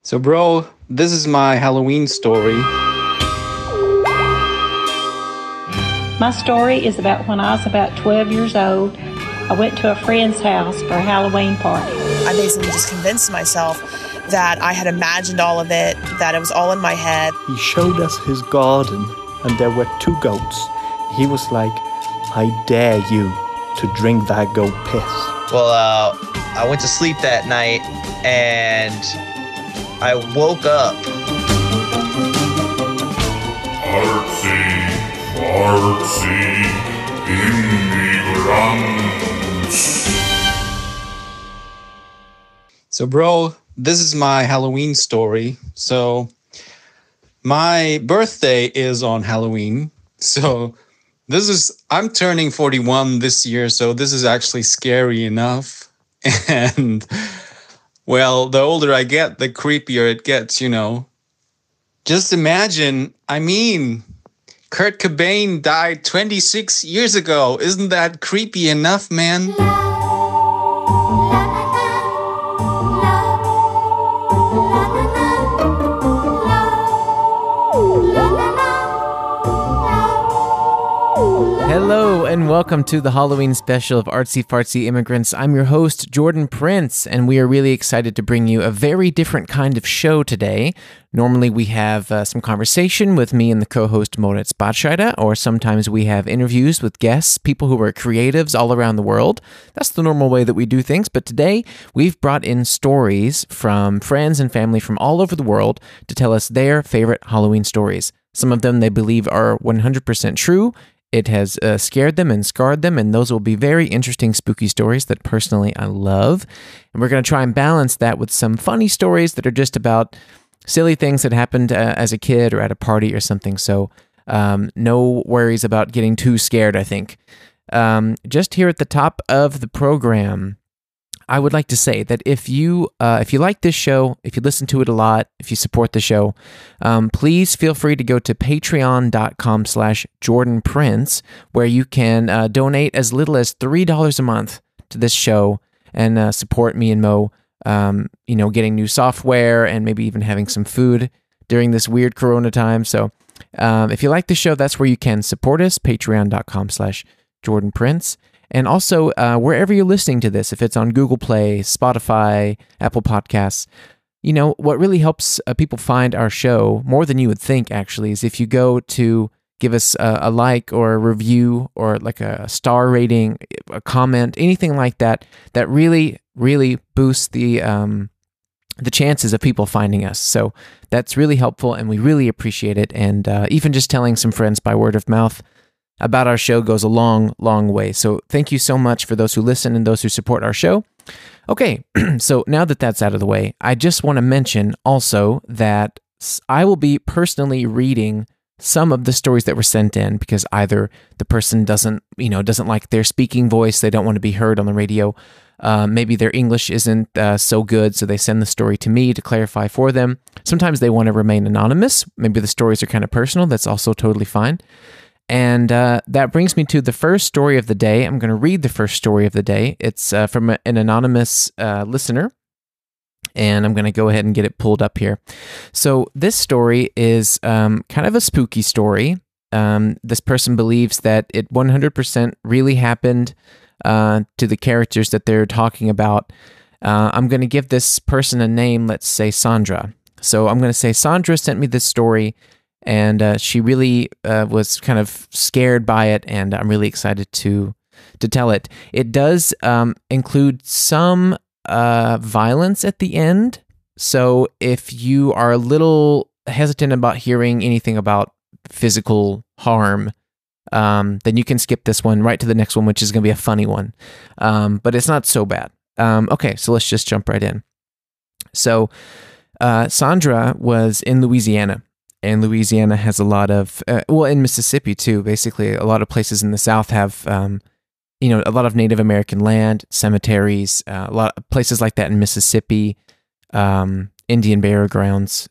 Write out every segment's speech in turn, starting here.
So, bro, this is my Halloween story. My story is about when I was about 12 years old. I went to a friend's house for a Halloween party. I basically just convinced myself that I had imagined all of it, that it was all in my head. He showed us his garden, and there were 2 goats. He was like, I dare you to drink that goat piss. Well, I went to sleep that night, and I woke up. Artsy, immigrants. So, bro, this is my Halloween story. So, my birthday is on Halloween. So, I'm turning 41 this year. So, this is actually scary enough. And, well, the older I get, the creepier it gets, Just imagine, Kurt Cobain died 26 years ago. Isn't that creepy enough, man? Hello and welcome to the Halloween special of Artsy Fartsy Immigrants. I'm your host, Jordan Prince, and we are really excited to bring you a very different kind of show today. Normally we have some conversation with me and the co-host Moritz Batscheida, or sometimes we have interviews with guests, people who are creatives all around the world. That's the normal way that we do things, but today we've brought in stories from friends and family from all over the world to tell us their favorite Halloween stories. Some of them they believe are 100% true. It has scared them and scarred them, and those will be very interesting, spooky stories that personally I love. And we're going to try and balance that with some funny stories that are just about silly things that happened as a kid or at a party or something. So no worries about getting too scared, I think. Just here at the top of the program, I would like to say that if you like this show, if you listen to it a lot, if you support the show, please feel free to go to patreon.com/JordanPrince, where you can donate as little as $3 a month to this show and support me and Mo, getting new software and maybe even having some food during this weird Corona time. So if you like the show, that's where you can support us, patreon.com/JordanPrince. And also, wherever you're listening to this, if it's on Google Play, Spotify, Apple Podcasts, what really helps people find our show, more than you would think, actually, is if you go to give us a like or a review or like a star rating, a comment, anything like that, that really, really boosts the chances of people finding us. So that's really helpful, and we really appreciate it. And even just telling some friends by word of mouth about our show goes a long, long way. So thank you so much for those who listen and those who support our show. Okay, so now that that's out of the way, I just want to mention also that I will be personally reading some of the stories that were sent in because either the person doesn't like their speaking voice, they don't want to be heard on the radio, maybe their English isn't so good, so they send the story to me to clarify for them. Sometimes they want to remain anonymous. Maybe the stories are kind of personal. That's also totally fine. And that brings me to the first story of the day. I'm going to read the first story of the day. It's from an anonymous listener, and I'm going to go ahead and get it pulled up here. So this story is kind of a spooky story. This person believes that it 100% really happened to the characters that they're talking about. I'm going to give this person a name, let's say Sandra. So I'm going to say Sandra sent me this story, and she really was kind of scared by it, and I'm really excited to tell it. It does include some violence at the end, so if you are a little hesitant about hearing anything about physical harm, then you can skip this one right to the next one, which is going to be a funny one, but it's not so bad. Okay, so let's just jump right in. So Sandra was in Louisiana. And Louisiana has a lot of, in Mississippi too, basically a lot of places in the South have, a lot of Native American land, cemeteries, a lot of places like that in Mississippi, Indian burial grounds,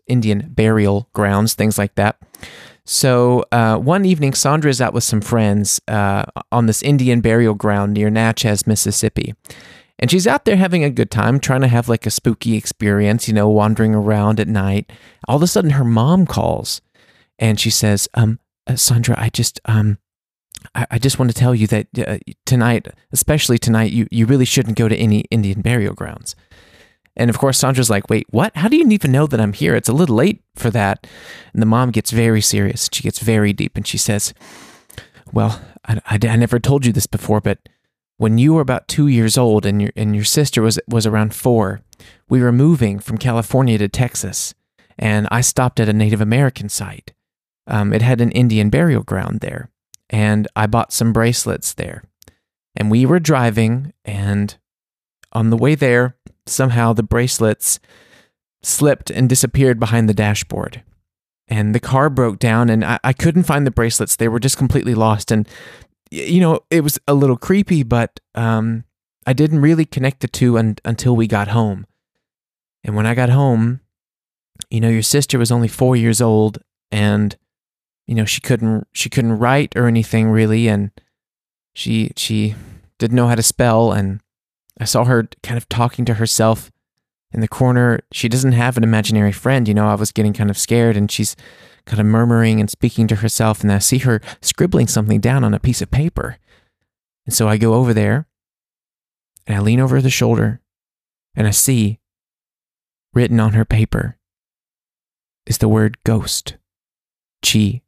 things like that. So one evening, Sandra is out with some friends on this Indian burial ground near Natchez, Mississippi. And she's out there having a good time, trying to have like a spooky experience, wandering around at night. All of a sudden, her mom calls and she says, Sandra, I just want to tell you that tonight, especially tonight, you really shouldn't go to any Indian burial grounds. And of course, Sandra's like, wait, what? How do you even know that I'm here? It's a little late for that. And the mom gets very serious. She gets very deep and she says, well, I never told you this before, but when you were about 2 years old and your sister was around 4, we were moving from California to Texas, and I stopped at a Native American site. It had an Indian burial ground there, and I bought some bracelets there. And we were driving, and on the way there, somehow the bracelets slipped and disappeared behind the dashboard. And the car broke down, and I couldn't find the bracelets. They were just completely lost. And, it was a little creepy, but I didn't really connect the two until we got home. And when I got home, your sister was only 4 years old, and she couldn't write or anything really, and she didn't know how to spell, and I saw her kind of talking to herself in the corner. She doesn't have an imaginary friend, I was getting kind of scared, and she's kind of murmuring and speaking to herself, and I see her scribbling something down on a piece of paper. And so I go over there, and I lean over the shoulder, and I see written on her paper is the word ghost. Ghost.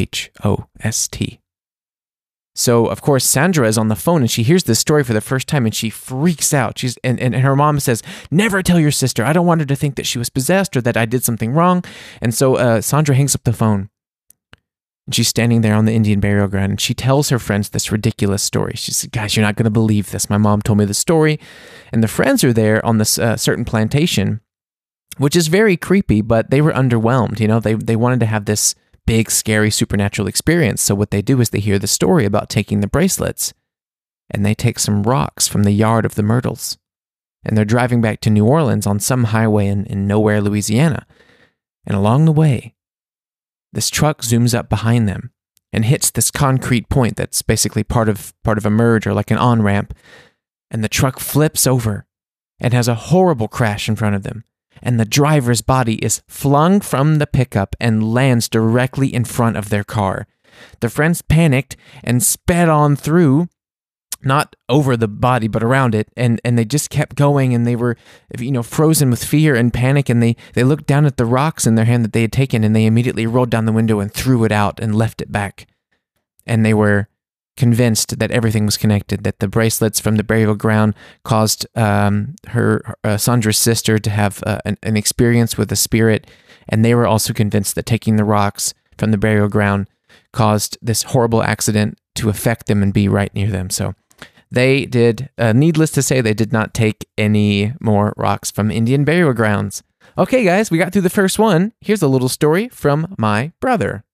So, of course, Sandra is on the phone and she hears this story for the first time and she freaks out. And her mom says, never tell your sister. I don't want her to think that she was possessed or that I did something wrong. And so Sandra hangs up the phone. And she's standing there on the Indian burial ground and she tells her friends this ridiculous story. She says, guys, you're not going to believe this. My mom told me the story. And the friends are there on this certain plantation, which is very creepy, but they were underwhelmed. They wanted to have this big, scary, supernatural experience. So what they do is they hear the story about taking the bracelets, and they take some rocks from the yard of the Myrtles. And they're driving back to New Orleans on some highway in nowhere, Louisiana. And along the way, this truck zooms up behind them and hits this concrete point that's basically part of a merge or like an on-ramp. And the truck flips over and has a horrible crash in front of them. And the driver's body is flung from the pickup and lands directly in front of their car. The friends panicked and sped on through, not over the body, but around it, and they just kept going, and they were, frozen with fear and panic, and they looked down at the rocks in their hand that they had taken, and they immediately rolled down the window and threw it out and left it back. And they were convinced that everything was connected, that the bracelets from the burial ground caused Sandra's sister to have an experience with a spirit, and they were also convinced that taking the rocks from the burial ground caused this horrible accident to affect them and be right near them. So they did, needless to say, they did not take any more rocks from Indian burial grounds. Okay, guys, we got through the first one. Here's a little story from my brother.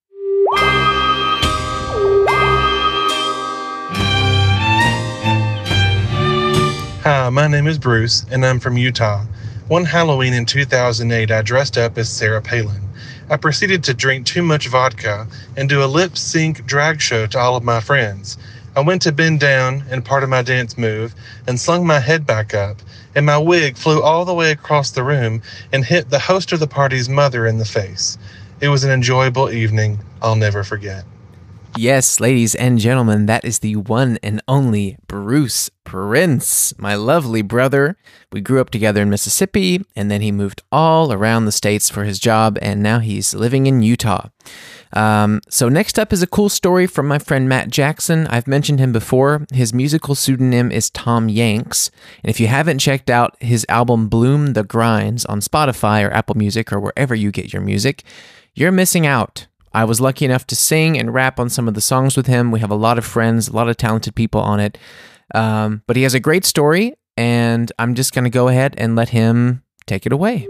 Hi, my name is Bruce, and I'm from Utah. One Halloween in 2008, I dressed up as Sarah Palin. I proceeded to drink too much vodka and do a lip-sync drag show to all of my friends. I went to bend down in part of my dance move and slung my head back up, and my wig flew all the way across the room and hit the host of the party's mother in the face. It was an enjoyable evening I'll never forget. Yes, ladies and gentlemen, that is the one and only Bruce Prince, my lovely brother. We grew up together in Mississippi, and then he moved all around the states for his job, and now he's living in Utah. So next up is a cool story from my friend Matt Jackson. I've mentioned him before. His musical pseudonym is Tom Yanks, and if you haven't checked out his album Bloom the Grinds on Spotify or Apple Music or wherever you get your music, you're missing out. I was lucky enough to sing and rap on some of the songs with him. We have a lot of friends, a lot of talented people on it. But he has a great story, and I'm just going to go ahead and let him take it away.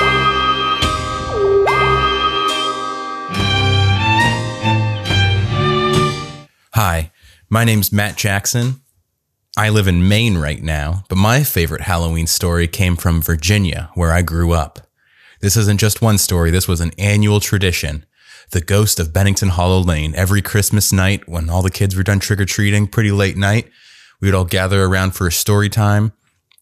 Hi, my name's Matt Jackson. I live in Maine right now, but my favorite Halloween story came from Virginia, where I grew up. This isn't just one story, this was an annual tradition. The ghost of Bennington Hollow Lane. Every Christmas night, when all the kids were done trick-or-treating, pretty late night, we would all gather around for a story time.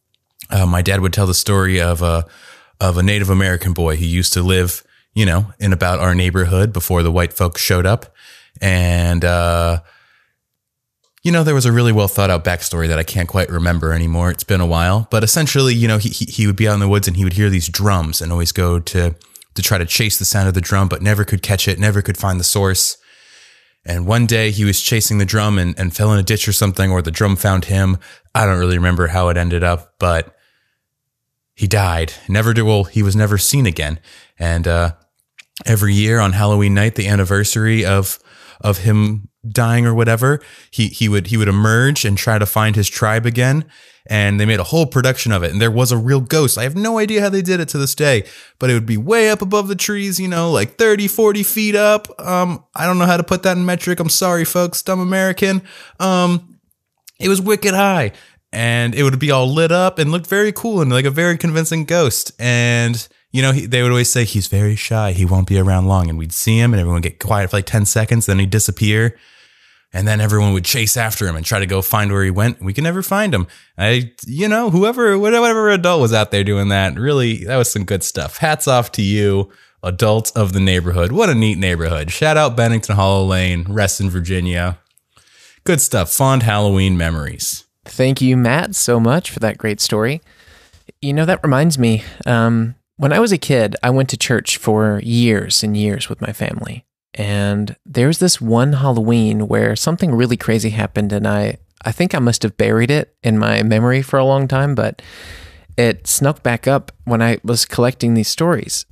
my dad would tell the story of a Native American boy who used to live, in about our neighborhood before the white folks showed up. And, there was a really well thought out backstory that I can't quite remember anymore. It's been a while, but essentially, he would be out in the woods and he would hear these drums and always go to try to chase the sound of the drum, but never could catch it, never could find the source. And one day he was chasing the drum and fell in a ditch or something, or the drum found him. I don't really remember how it ended up, but he died. He was never seen again. And every year on Halloween night, the anniversary of him dying or whatever, he would emerge and try to find his tribe again. And they made a whole production of it. And there was a real ghost. I have no idea how they did it to this day, but it would be way up above the trees, like 30, 40 feet up. I don't know how to put that in metric. I'm sorry, folks. Dumb American. It was wicked high, and it would be all lit up and looked very cool and like a very convincing ghost. And, they would always say, he's very shy. He won't be around long. And we'd see him and everyone would get quiet for like 10 seconds. Then he'd disappear. And then everyone would chase after him and try to go find where he went. We could never find him. Whatever adult was out there doing that, really, that was some good stuff. Hats off to you, adults of the neighborhood. What a neat neighborhood. Shout out Bennington Hollow Lane, Reston, Virginia. Good stuff. Fond Halloween memories. Thank you, Matt, so much for that great story. That reminds me, when I was a kid, I went to church for years and years with my family. And there's this one Halloween where something really crazy happened, and I think I must have buried it in my memory for a long time, but it snuck back up when I was collecting these stories.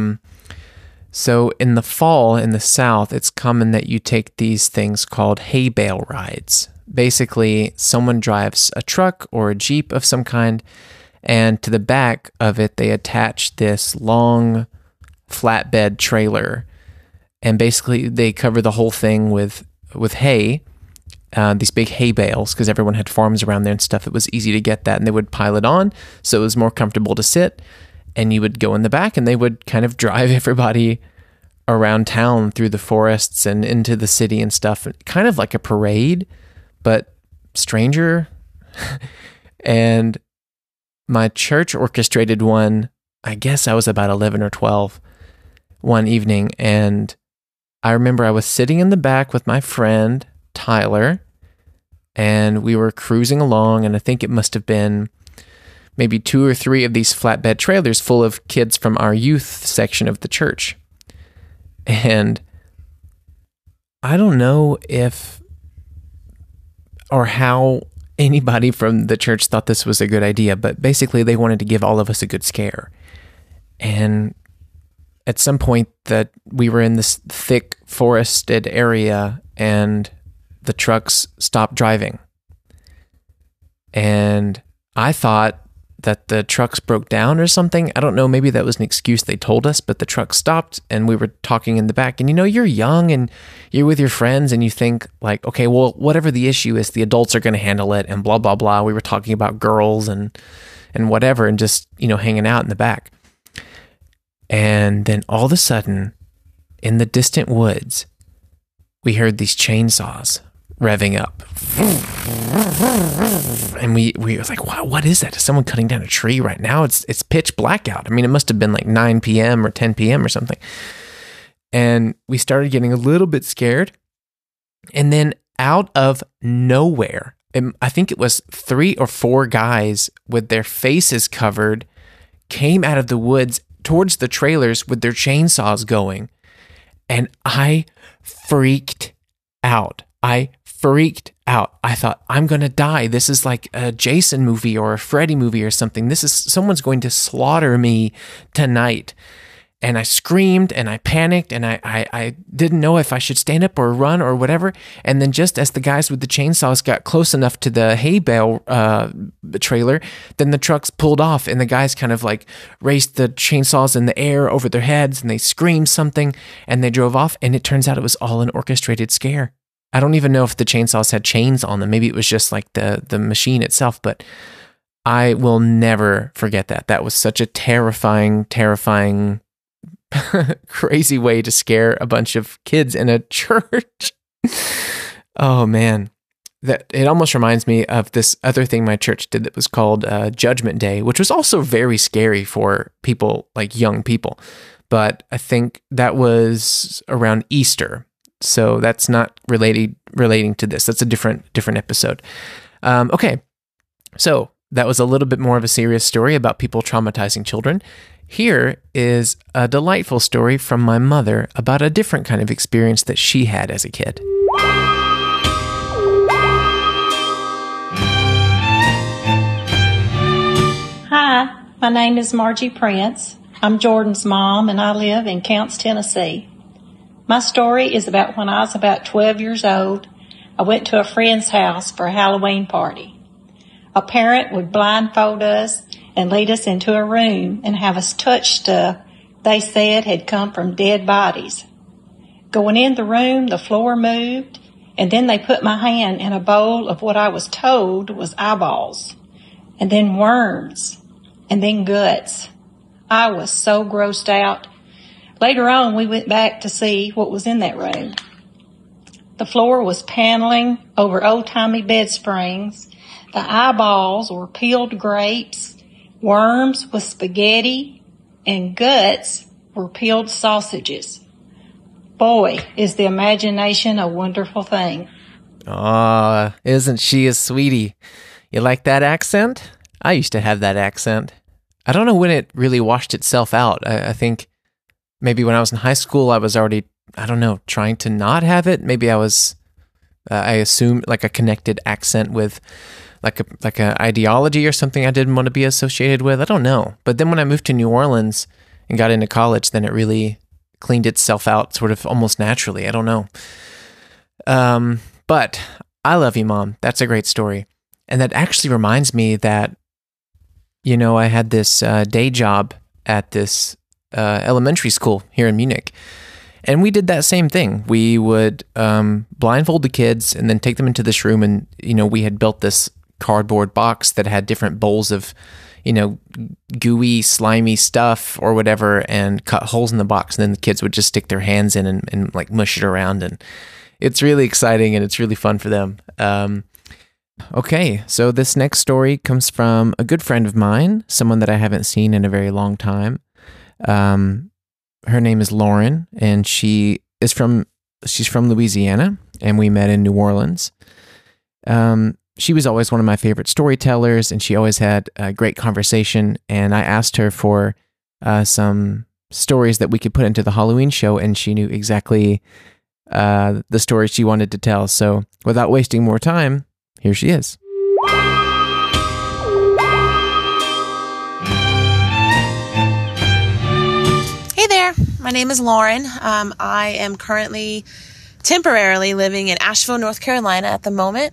So in the fall in the South, it's common that you take these things called hay bale rides. Basically, someone drives a truck or a Jeep of some kind, and to the back of it, they attach this long flatbed trailer. And basically, they cover the whole thing with hay, these big hay bales, because everyone had farms around there and stuff. It was easy to get that, and they would pile it on, so it was more comfortable to sit. And you would go in the back, and they would kind of drive everybody around town through the forests and into the city and stuff, kind of like a parade, but stranger. And my church orchestrated one. I guess I was about 11 or 12 one evening, and I remember I was sitting in the back with my friend, Tyler, and we were cruising along, and I think it must have been maybe 2 or 3 of these flatbed trailers full of kids from our youth section of the church. And I don't know if or how anybody from the church thought this was a good idea, but basically they wanted to give all of us a good scare. And at some point that we were in this thick forested area and the trucks stopped driving. And I thought that the trucks broke down or something. I don't know, maybe that was an excuse they told us, but the truck stopped and we were talking in the back. And you're young and you're with your friends and you think like, okay, well, whatever the issue is, the adults are going to handle it and blah, blah, blah. We were talking about girls and whatever and just, hanging out in the back. And then all of a sudden, in the distant woods, we heard these chainsaws revving up. And we was like, wow, what is that? Is someone cutting down a tree right now? It's pitch black out. I mean, it must have been like 9 p.m. or 10 p.m. or something. And we started getting a little bit scared. And then out of nowhere, I think it was 3 or 4 guys with their faces covered came out of the woods towards the trailers with their chainsaws going. And I freaked out. I thought, I'm going to die. This is like a Jason movie or a Freddy movie or something. Someone's going to slaughter me tonight. And I screamed and I panicked and I didn't know if I should stand up or run or whatever. And then just as the guys with the chainsaws got close enough to the hay bale trailer, then the trucks pulled off and the guys kind of like raced the chainsaws in the air over their heads and they screamed something and they drove off. And it turns out it was all an orchestrated scare. I don't even know if the chainsaws had chains on them. Maybe it was just like the machine itself, but I will never forget that. That was such a terrifying crazy way to scare a bunch of kids in a church. Oh man. that it almost reminds me of this other thing my church did that was called Judgment Day, which was also very scary for people, like young people. But I think that was around Easter. So that's not relating to this. That's a different episode. Okay. So that was a little bit more of a serious story about people traumatizing children. Here is a delightful story from my mother about a different kind of experience that she had as a kid. Hi, my name is Margie Prince. I'm Jordan's mom, and I live in Counce, Tennessee. My story is about when I was about 12 years old. I went to a friend's house for a Halloween party. A parent would blindfold us and lead us into a room and have us touch stuff they said had come from dead bodies. Going in the room, the floor moved, and then they put my hand in a bowl of what I was told was eyeballs, and then worms, and then guts. I was so grossed out. Later on, we went back to see what was in that room. The floor was paneling over old-timey bed springs. The eyeballs were peeled grapes. Worms was spaghetti, and guts were peeled sausages. Boy, is the imagination a wonderful thing. Aw, isn't she a sweetie? You like that accent? I used to have that accent. I don't know when it really washed itself out. I think maybe when I was in high school, I was already, trying to not have it. Maybe I was, I assumed like a connected accent with like a ideology or something I didn't want to be associated with. I don't know. But then when I moved to New Orleans and got into college, then it really cleaned itself out sort of almost naturally. I don't know. But I love you, Mom. That's a great story. And that actually reminds me that, I had this day job at this elementary school here in Munich. And we did that same thing. We would blindfold the kids and then take them into this room. And, we had built this cardboard box that had different bowls of, gooey, slimy stuff or whatever, and cut holes in the box. And then the kids would just stick their hands in and like mush it around. And it's really exciting and it's really fun for them. Okay, so this next story comes from a good friend of mine, someone that I haven't seen in a very long time. Her name is Lauren, and she's from Louisiana, and we met in New Orleans. She was always one of my favorite storytellers, and she always had a great conversation, and I asked her for some stories that we could put into the Halloween show, and she knew exactly the stories she wanted to tell. So without wasting more time, here she is. Hey there, my name is Lauren. I am currently temporarily living in Asheville, North Carolina at the moment.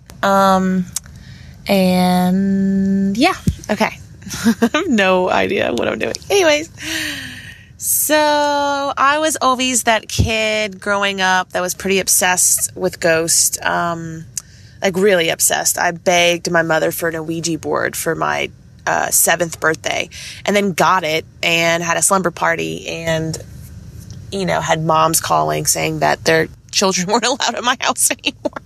And yeah, okay. I have no idea what I'm doing. Anyways, so I was always that kid growing up that was pretty obsessed with ghosts. Like really obsessed. I begged my mother for an Ouija board for my 7th birthday, and then got it and had a slumber party, and had moms calling saying that their children weren't allowed at my house anymore.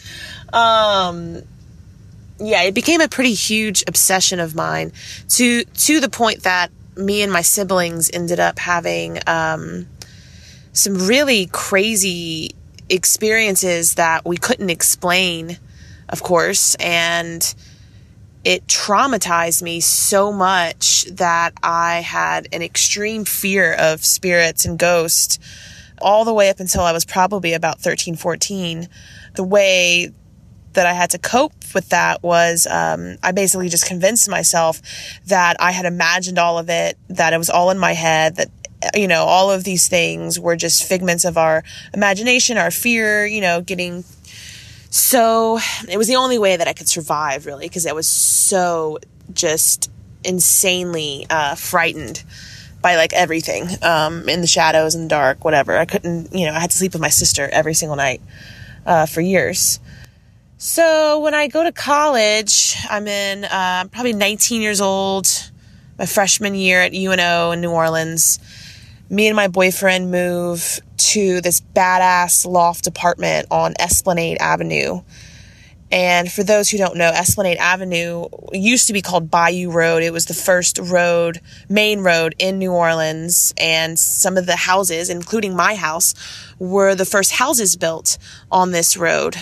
Yeah, it became a pretty huge obsession of mine to the point that me and my siblings ended up having some really crazy experiences that we couldn't explain, of course, and it traumatized me so much that I had an extreme fear of spirits and ghosts all the way up until I was probably about 13, 14. The way that I had to cope with that was I basically just convinced myself that I had imagined all of it, that it was all in my head, that all of these things were just figments of our imagination, our fear, getting... So it was the only way that I could survive, really, because I was so just insanely frightened by like everything in the shadows, in the dark, whatever. I couldn't, I had to sleep with my sister every single night for years. So when I go to college, I'm in probably 19 years old, my freshman year at UNO in New Orleans. Me and my boyfriend move to this badass loft apartment on Esplanade Avenue. And for those who don't know, Esplanade Avenue used to be called Bayou Road. It was the first road, main road in New Orleans. And some of the houses, including my house, were the first houses built on this road.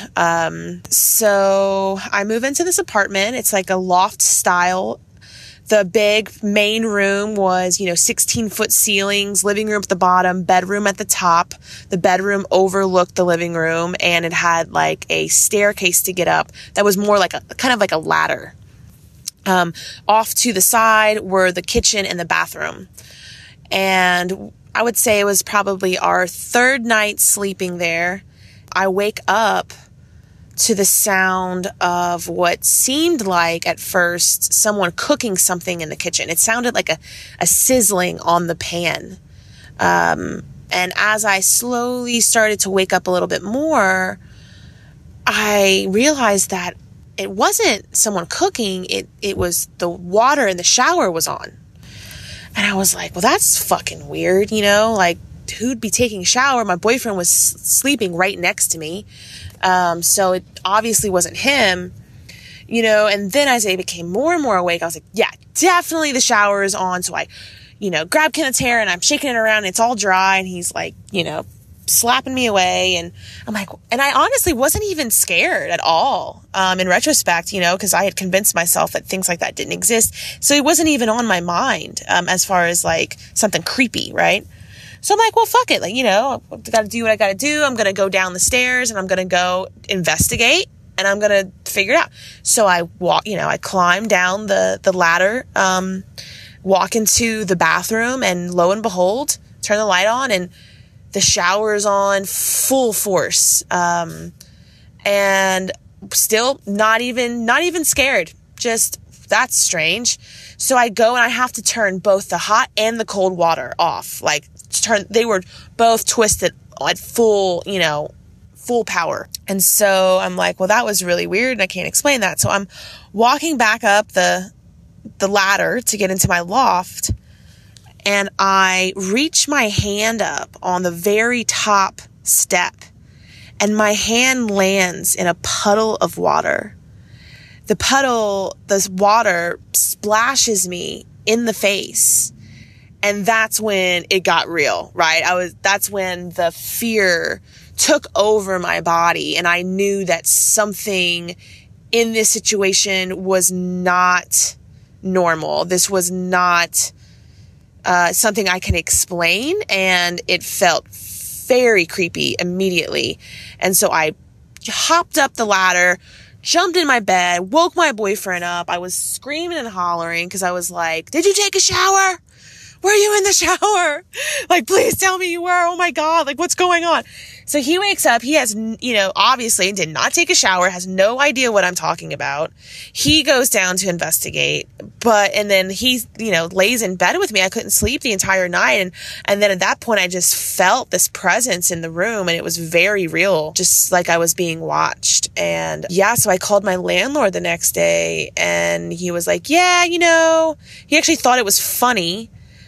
So I move into this apartment. It's like a loft style. The big main room was, 16-foot ceilings, living room at the bottom, bedroom at the top. The bedroom overlooked the living room, and it had like a staircase to get up that was more like kind of like a ladder. Off to the side were the kitchen and the bathroom. And I would say it was probably our third night sleeping there. I wake up to the sound of what seemed like at first someone cooking something in the kitchen. It sounded like a sizzling on the pan. And as I slowly started to wake up a little bit more, I realized that it wasn't someone cooking. It was the water in the shower was on. And I was like, well, that's fucking weird, like who'd be taking a shower? My boyfriend was sleeping right next to me. So it obviously wasn't him, and then as I became more and more awake, I was like, yeah, definitely the shower is on. So I, grab Kenneth's hair and I'm shaking it around and it's all dry and he's like, slapping me away. And I'm like, and I honestly wasn't even scared at all. In retrospect, cause I had convinced myself that things like that didn't exist. So it wasn't even on my mind, as far as like something creepy, right? So I'm like, well, fuck it. Like, I've got to do what I got to do. I'm going to go down the stairs and I'm going to go investigate and I'm going to figure it out. So I walk, I climb down the ladder, walk into the bathroom, and lo and behold, turn the light on and the shower is on full force. And still not even scared. Just, that's strange. So I go and I have to turn both the hot and the cold water off. Like, they were both twisted at full power. And so I'm like, well, that was really weird and I can't explain that. So I'm walking back up the ladder to get into my loft, and I reach my hand up on the very top step, and my hand lands in a puddle of water. The water splashes me in the face. And that's when it got real, right? That's when the fear took over my body, and I knew that something in this situation was not normal. This was not something I can explain, and it felt very creepy immediately. And so I hopped up the ladder, jumped in my bed, woke my boyfriend up. I was screaming and hollering because I was like, did you take a shower? Were you in the shower? Like, please tell me you were. Oh my God. Like, what's going on? So he wakes up. He has, obviously did not take a shower, has no idea what I'm talking about. He goes down to investigate, and then he, lays in bed with me. I couldn't sleep the entire night. And then at that point, I just felt this presence in the room, and it was very real, just like I was being watched. And yeah, so I called my landlord the next day, and he was like, yeah, he actually thought it was funny.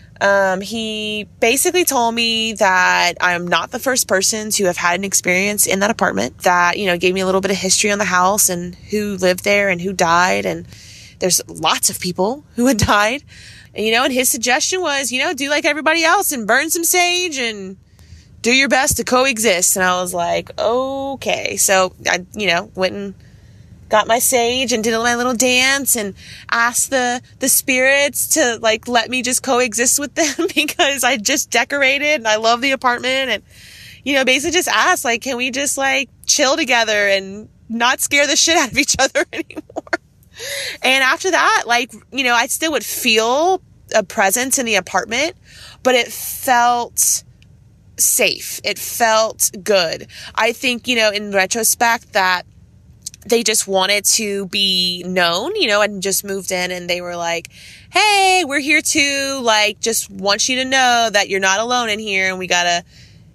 He basically told me that I am not the first person to have had an experience in that apartment, that, gave me a little bit of history on the house and who lived there and who died. And there's lots of people who had died. And his suggestion was, do like everybody else and burn some sage and do your best to coexist. And I was like, okay. So I, went and got my sage and did my little dance and asked the spirits to like let me just coexist with them because I just decorated and I love the apartment, and basically just asked, like, can we just like chill together and not scare the shit out of each other anymore? And after that, like, I still would feel a presence in the apartment, but it felt safe. It felt good. I think, in retrospect, that they just wanted to be known, and just moved in, and they were like, hey, we're here too. Like, just want you to know that you're not alone in here, and we gotta,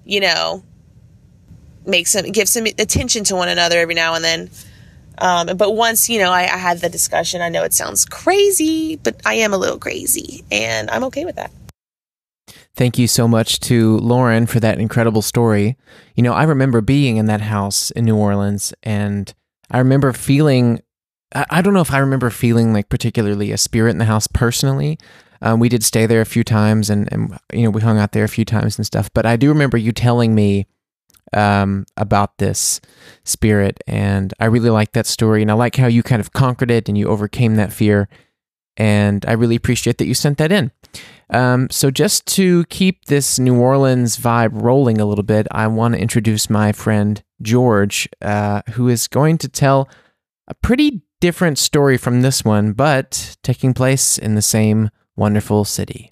give some attention to one another every now and then. But once, I had the discussion, I know it sounds crazy, but I am a little crazy, and I'm okay with that. Thank you so much to Lauren for that incredible story. I remember being in that house in New Orleans, and I remember feeling, I don't know if I remember feeling like particularly a spirit in the house personally. We did stay there a few times and we hung out there a few times and stuff. But I do remember you telling me about this spirit, and I really like that story. And I like how you kind of conquered it and you overcame that fear. And I really appreciate that you sent that in. So just to keep this New Orleans vibe rolling a little bit, I want to introduce my friend George, who is going to tell a pretty different story from this one, but taking place in the same wonderful city.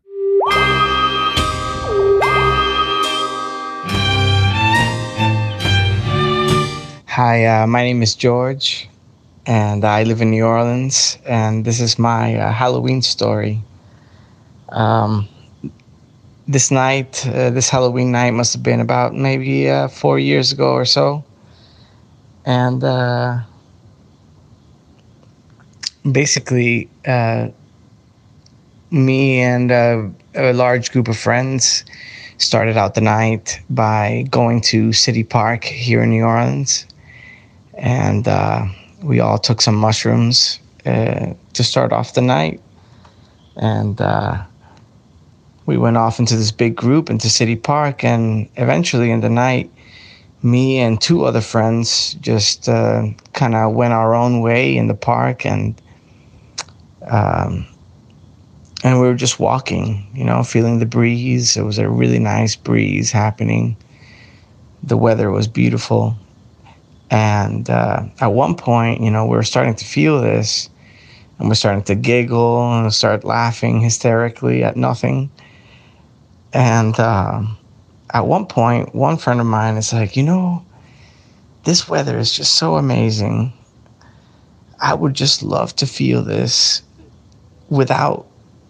Hi, my name is George, and I live in New Orleans, and this is my Halloween story. This Halloween night must have been about maybe 4 years ago or so. And basically, me and a large group of friends started out the night by going to City Park here in New Orleans. And we all took some mushrooms to start off the night. And we went off into this big group into City Park, and eventually in the night, me and two other friends just kind of went our own way in the park, and we were just walking, feeling the breeze. It was a really nice breeze happening. The weather was beautiful. And at one point, we were starting to feel this, and we're starting to giggle and start laughing hysterically at nothing. And at one point, one friend of mine is like, this weather is just so amazing. I would just love to feel this without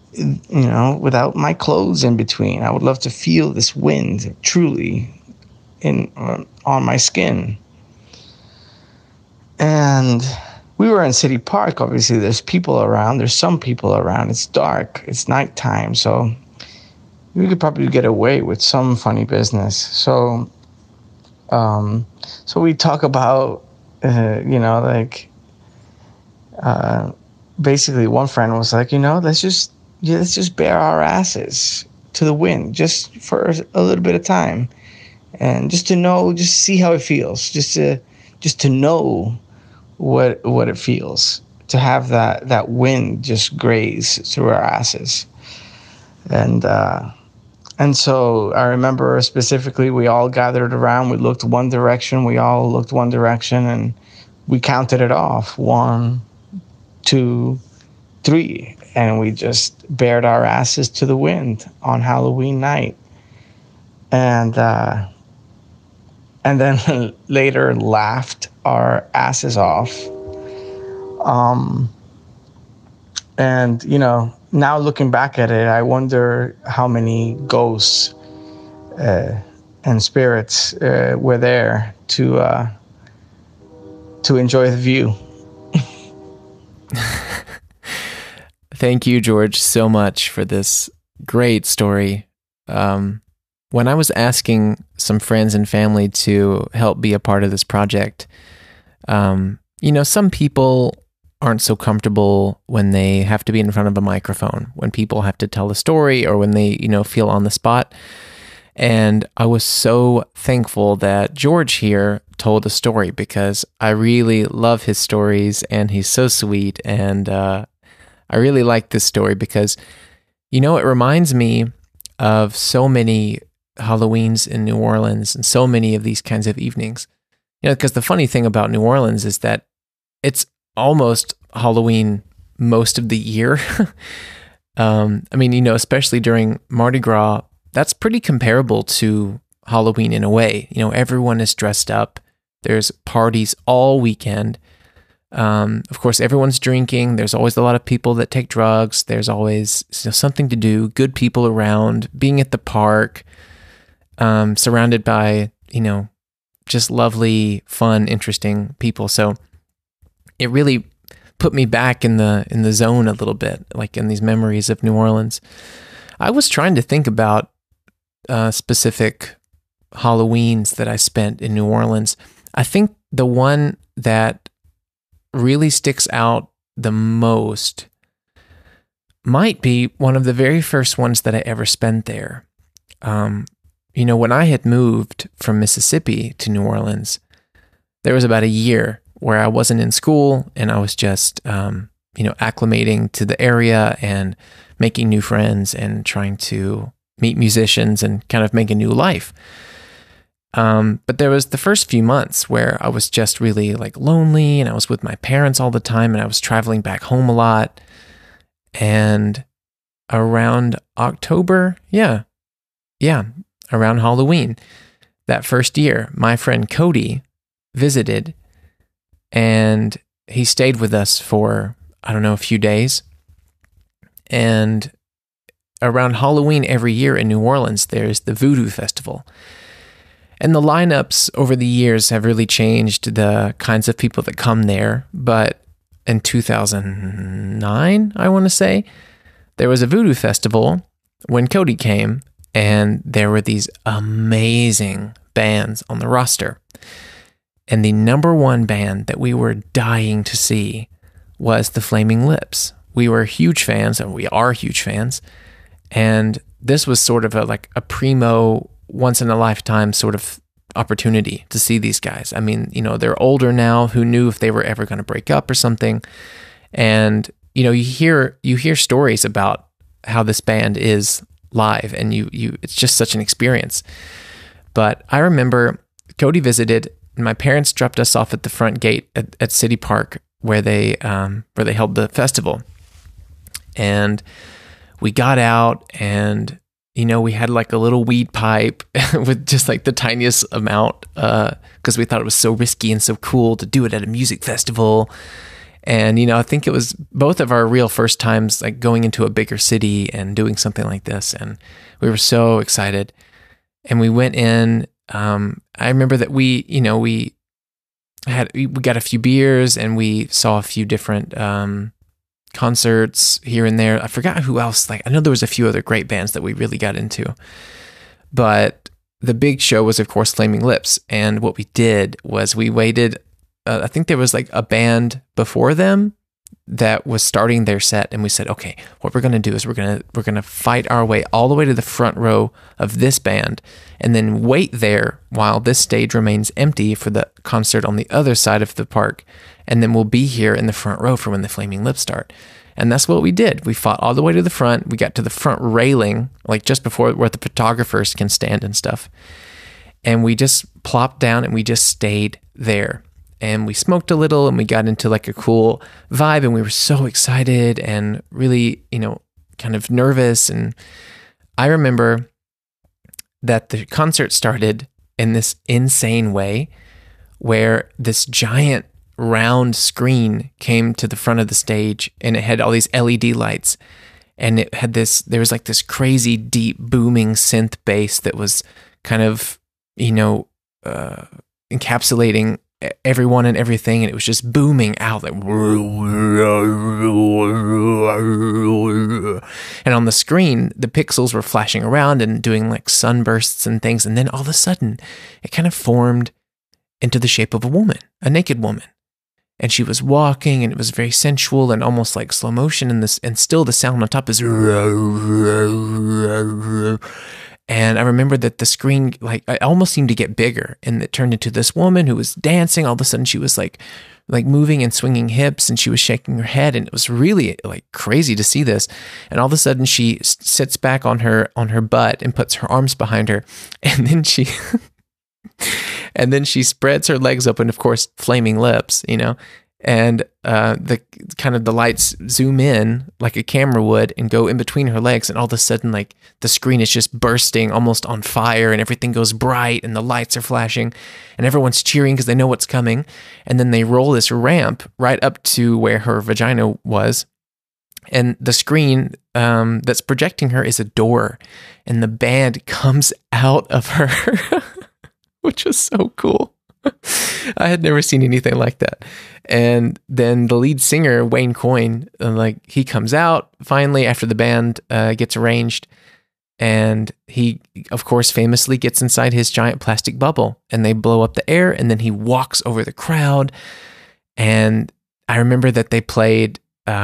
my clothes in between. I would love to feel this wind truly on my skin. And we were in City Park. Obviously, there's people around. There's some people around. It's dark. It's nighttime. So we could probably get away with some funny business. So we talk about, basically one friend was like, let's just bare our asses to the wind just for a little bit of time. And just see how it feels. Just to know what it feels to have that wind just graze through our asses. And so I remember specifically, we all gathered around. We looked one direction. We all looked one direction, and we counted it off. 1, 2, 3. And we just bared our asses to the wind on Halloween night. And then later laughed our asses off. Now looking back at it, I wonder how many ghosts and spirits were there to enjoy the view. Thank you, George, so much for this great story. When I was asking some friends and family to help be a part of this project, some people aren't so comfortable when they have to be in front of a microphone, when people have to tell a story, or when they, feel on the spot. And I was so thankful that George here told a story, because I really love his stories, and he's so sweet. And I really like this story because, it reminds me of so many Halloweens in New Orleans and so many of these kinds of evenings. Because the funny thing about New Orleans is that it's almost Halloween most of the year. Especially during Mardi Gras, that's pretty comparable to Halloween in a way. Everyone is dressed up. There's parties all weekend. Of course, everyone's drinking. There's always a lot of people that take drugs. There's always something to do, good people around, being at the park, surrounded by, just lovely, fun, interesting people. So it really put me back in the zone a little bit, like in these memories of New Orleans. I was trying to think about specific Halloweens that I spent in New Orleans. I think the one that really sticks out the most might be one of the very first ones that I ever spent there. When I had moved from Mississippi to New Orleans, there was about a year where I wasn't in school and I was just, acclimating to the area and making new friends and trying to meet musicians and kind of make a new life. But there was the first few months where I was just really like lonely, and I was with my parents all the time, and I was traveling back home a lot. And around October, around Halloween, that first year, my friend Cody visited, and he stayed with us for, a few days. And around Halloween every year in New Orleans, there's the Voodoo Festival. And the lineups over the years have really changed the kinds of people that come there. But in 2009, I want to say, there was a Voodoo Festival when Cody came, and there were these amazing bands on the roster. And the number one band that we were dying to see was the Flaming Lips. We were huge fans, and we are huge fans. And this was sort of a primo, once-in-a-lifetime sort of opportunity to see these guys. I mean, they're older now. Who knew if they were ever going to break up or something? And, you hear stories about how this band is live, and it's just such an experience. But I remember Cody visited, and my parents dropped us off at the front gate at City Park where they held the festival. And we got out, and we had like a little weed pipe with just like the tiniest amount, because we thought it was so risky and so cool to do it at a music festival. And, I think it was both of our real first times like going into a bigger city and doing something like this. And we were so excited. And we went in. I remember that we got a few beers, and we saw a few different concerts here and there. I forgot who else. I know there was a few other great bands that we really got into. But the big show was, of course, Flaming Lips. And what we did was we waited. I think there was like a band before them that was starting their set, and we said, okay, what we're going to do is we're going to fight our way all the way to the front row of this band, and then wait there while this stage remains empty for the concert on the other side of the park, and then we'll be here in the front row for when the Flaming Lips start. And that's what we did. We fought all the way to the front. We got to the front railing, like just before where the photographers can stand and stuff, and we just plopped down and we just stayed there. And we smoked a little, and we got into like a cool vibe, and we were so excited and really, kind of nervous. And I remember that the concert started in this insane way where this giant round screen came to the front of the stage, and it had all these LED lights, and it had there was like this crazy deep booming synth bass that was kind of, encapsulating everyone and everything, and it was just booming out like, and on the screen the pixels were flashing around and doing like sunbursts and things, and then all of a sudden it kind of formed into the shape of a woman, a naked woman, and she was walking, and it was very sensual and almost like slow motion, and still the sound on top is. And I remember that the screen, like, it almost seemed to get bigger, and it turned into this woman who was dancing. All of a sudden, she was like moving and swinging hips, and she was shaking her head, and it was really like crazy to see this. And all of a sudden, she sits back on her butt and puts her arms behind her, and then she spreads her legs open. Of course, Flaming Lips, and the lights zoom in like a camera would and go in between her legs, and all of a sudden like the screen is just bursting, almost on fire, and everything goes bright, and the lights are flashing, and everyone's cheering because they know what's coming. And then they roll this ramp right up to where her vagina was, and the screen that's projecting her is a door, and the band comes out of her which was so cool. I had never seen anything like that. And then the lead singer, Wayne Coyne, he comes out finally after the band gets arranged, and he, of course, famously gets inside his giant plastic bubble, and they blow up the air, and then he walks over the crowd. And I remember that they played,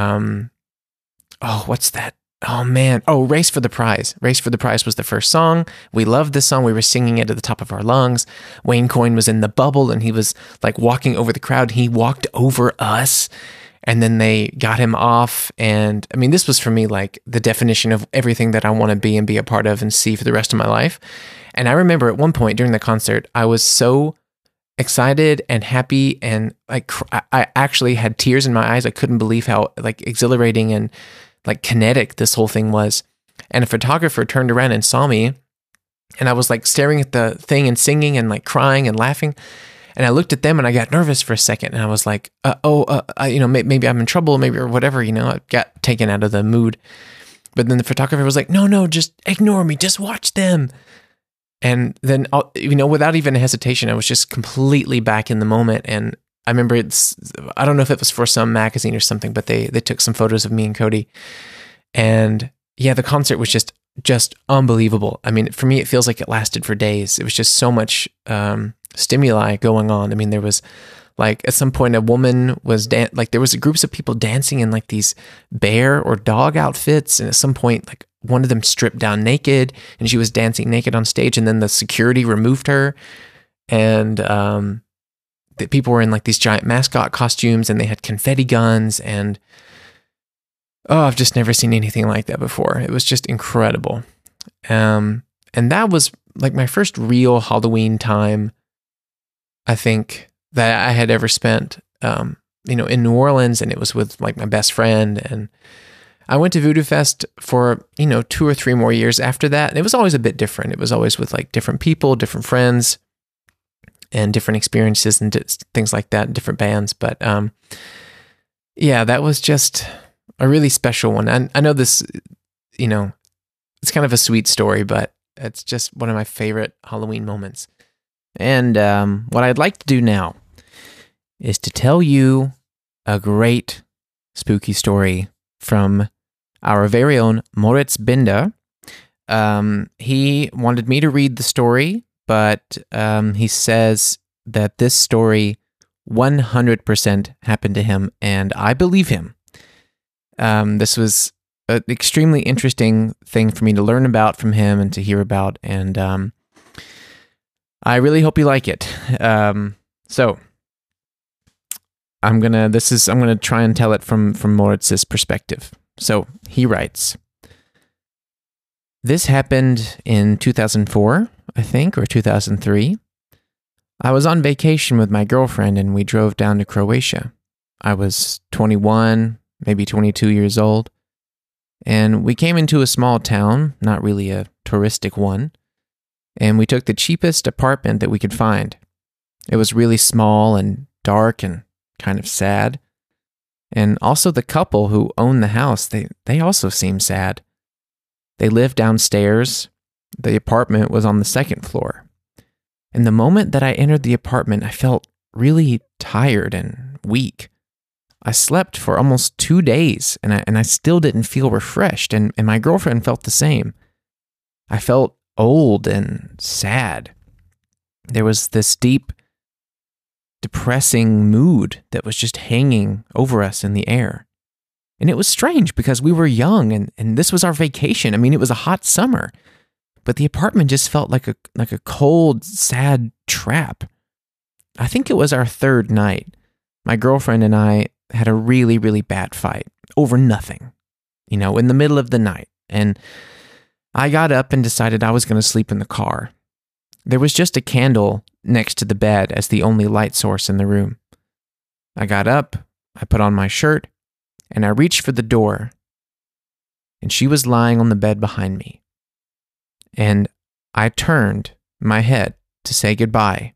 what's that? Oh man. Oh, Race for the Prize. Race for the Prize was the first song. We loved this song. We were singing it at the top of our lungs. Wayne Coyne was in the bubble and he was like walking over the crowd. He walked over us and then they got him off. And I mean, this was for me like the definition of everything that I want to be and be a part of and see for the rest of my life. And I remember at one point during the concert, I was so excited and happy and like I actually had tears in my eyes. I couldn't believe how like exhilarating and like kinetic this whole thing was. And a photographer turned around and saw me and I was like staring at the thing and singing and like crying and laughing. And I looked at them and I got nervous for a second and I was like, maybe I'm in trouble, maybe or whatever, I got taken out of the mood. But then the photographer was like, no, just ignore me, just watch them. And then, without even a hesitation, I was just completely back in the moment. And I remember I don't know if it was for some magazine or something, but they took some photos of me and Cody. And yeah, the concert was just unbelievable. I mean, for me, it feels like it lasted for days. It was just so much stimuli going on. I mean, there was like at some point a woman was there was groups of people dancing in like these bear or dog outfits. And at some point, like one of them stripped down naked and she was dancing naked on stage. And then the security removed her. And the people were in like these giant mascot costumes and they had confetti guns and I've just never seen anything like that before. It was just incredible. And that was like my first real Halloween time, I think, that I had ever spent, in New Orleans, and it was with like my best friend. And I went to Voodoo Fest for, 2 or 3 more years after that. And it was always a bit different. It was always with like different people, different friends, and different experiences and things like that, different bands. But yeah, that was just a really special one. And I know this, it's kind of a sweet story, but it's just one of my favorite Halloween moments. And what I'd like to do now is to tell you a great spooky story from our very own Moritz Binder. He wanted me to read the story, but he says that this story 100% happened to him, and I believe him. This was an extremely interesting thing for me to learn about from him and to hear about, and I really hope you like it. So I'm gonna try and tell it from Moritz's perspective. So he writes, this happened in 2004, I think, or 2003. I was on vacation with my girlfriend and we drove down to Croatia. I was 21, maybe 22 years old. And we came into a small town, not really a touristic one. And we took the cheapest apartment that we could find. It was really small and dark and kind of sad. And also the couple who owned the house, they also seemed sad. They lived downstairs. The apartment was on the second floor. And the moment that I entered the apartment, I felt really tired and weak. I slept for almost 2 days and I still didn't feel refreshed. And my girlfriend felt the same. I felt old and sad. There was this deep, depressing mood that was just hanging over us in the air. And it was strange because we were young and this was our vacation. I mean, it was a hot summer, but the apartment just felt like a cold, sad trap. I think it was our third night. My girlfriend and I had a really, really bad fight over nothing, in the middle of the night. And I got up and decided I was going to sleep in the car. There was just a candle next to the bed as the only light source in the room. I got up, I put on my shirt, and I reached for the door. And she was lying on the bed behind me. And I turned my head to say goodbye.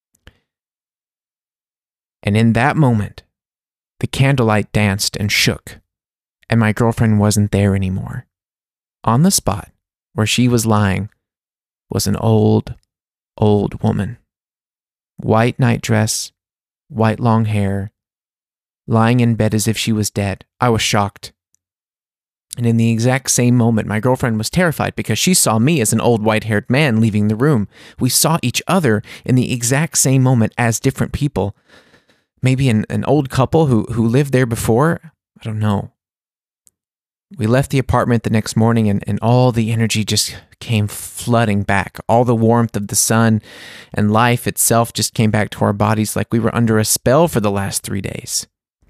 And in that moment, the candlelight danced and shook, and my girlfriend wasn't there anymore. On the spot where she was lying was an old, old woman. White nightdress, white long hair, lying in bed as if she was dead. I was shocked. And in the exact same moment, my girlfriend was terrified because she saw me as an old white-haired man leaving the room. We saw each other in the exact same moment as different people. maybe an old couple who lived there before. I don't know. We left the apartment the next morning and all the energy just came flooding back. All the warmth of the sun and life itself just came back to our bodies like we were under a spell for the last 3 days.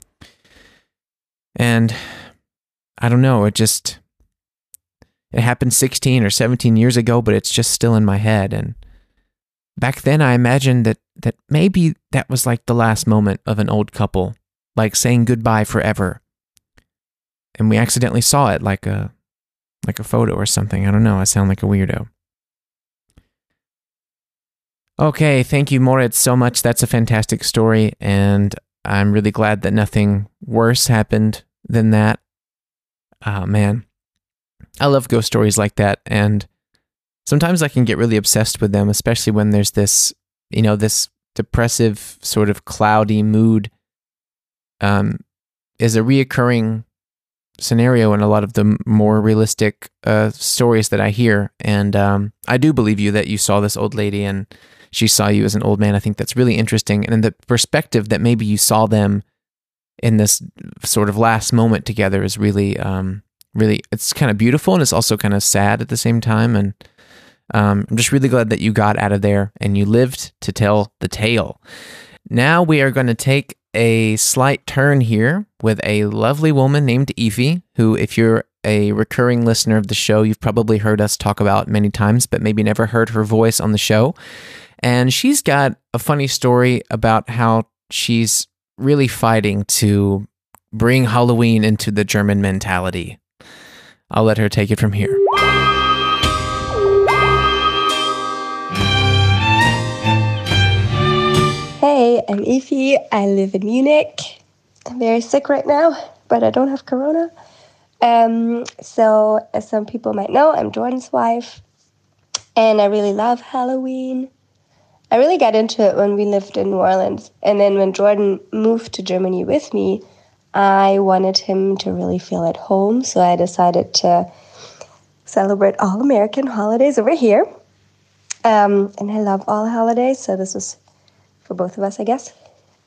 And I don't know, it happened 16 or 17 years ago, but it's just still in my head. And back then I imagined that maybe that was like the last moment of an old couple, like saying goodbye forever. And we accidentally saw it like a photo or something. I don't know. I sound like a weirdo. Okay, thank you, Moritz, so much. That's a fantastic story, and I'm really glad that nothing worse happened than that. Oh, man. I love ghost stories like that, and sometimes I can get really obsessed with them, especially when there's this, this depressive, sort of cloudy mood is a reoccurring scenario in a lot of the more realistic stories that I hear. And I do believe you that you saw this old lady and she saw you as an old man. I think that's really interesting. And the perspective that maybe you saw them in this sort of last moment together is really, it's kind of beautiful, and it's also kind of sad at the same time. And I'm just really glad that you got out of there and you lived to tell the tale. Now we are going to take a slight turn here with a lovely woman named Evie, who, if you're a recurring listener of the show, you've probably heard us talk about many times, but maybe never heard her voice on the show. And she's got a funny story about how she's really fighting to bring Halloween into the German mentality. I'll let her take it from here. Hey, I'm Evie. I live in Munich. I'm very sick right now, but I don't have corona. So, as some people might know, I'm Jordan's wife, and I really love Halloween. I really got into it when we lived in New Orleans, and then when Jordan moved to Germany with me, I wanted him to really feel at home, so I decided to celebrate all American holidays over here. And I love all holidays, so this was for both of us, I guess.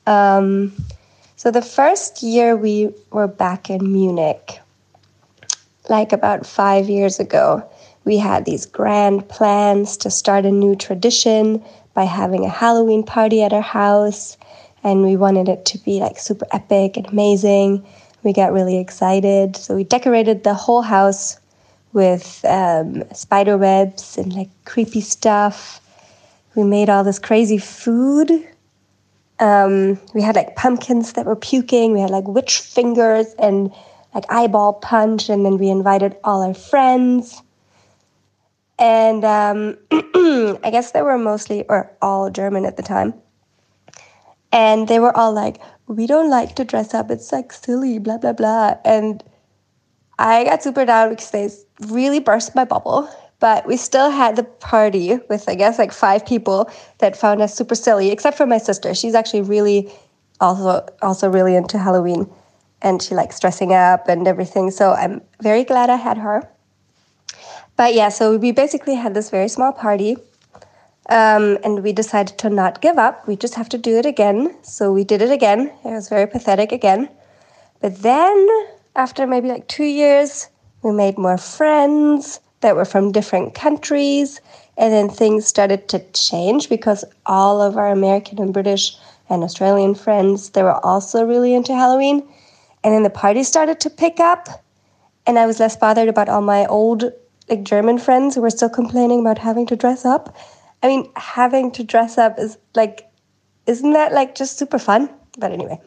So the first year we were back in Munich, like about 5 years ago, we had these grand plans to start a new tradition by having a Halloween party at our house, and we wanted it to be like super epic and amazing. We got really excited, so we decorated the whole house with spider webs and like creepy stuff. We made all this crazy food. We had like pumpkins that were puking. We had like witch fingers and like eyeball punch. And then we invited all our friends. And I guess they were mostly, or all German at the time. And they were all like, we don't like to dress up. It's like silly, blah, blah, blah. And I got super down because they really burst my bubble. But we still had the party with, I guess, like 5 people that found us super silly, except for my sister. She's actually really also really into Halloween, and she likes dressing up and everything. So I'm very glad I had her. But yeah, so we basically had this very small party, and we decided to not give up. We just have to do it again. So we did it again. It was very pathetic again. But then, after maybe like 2 years, we made more friends that were from different countries, and then things started to change because all of our American and British and Australian friends, they were also really into Halloween, and then the party started to pick up, and I was less bothered about all my old like German friends who were still complaining about having to dress up. I mean, having to dress up is like, isn't that like just super fun? But anyway,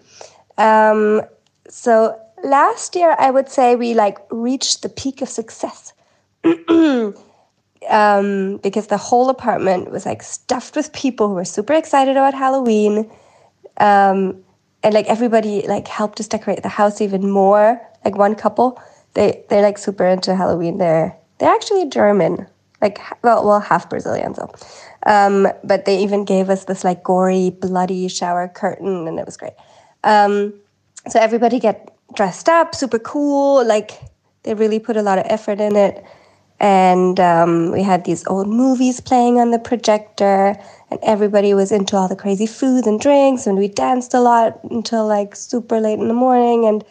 so last year I would say we like reached the peak of success. Because the whole apartment was like stuffed with people who were super excited about Halloween, and like everybody like helped us decorate the house even more. Like one couple, they're like super into Halloween. They're actually German, like well half Brazilian, so but they even gave us this like gory bloody shower curtain, and it was great. So everybody get dressed up, super cool. Like they really put a lot of effort in it. And we had these old movies playing on the projector, and everybody was into all the crazy foods and drinks, and we danced a lot until like super late in the morning, and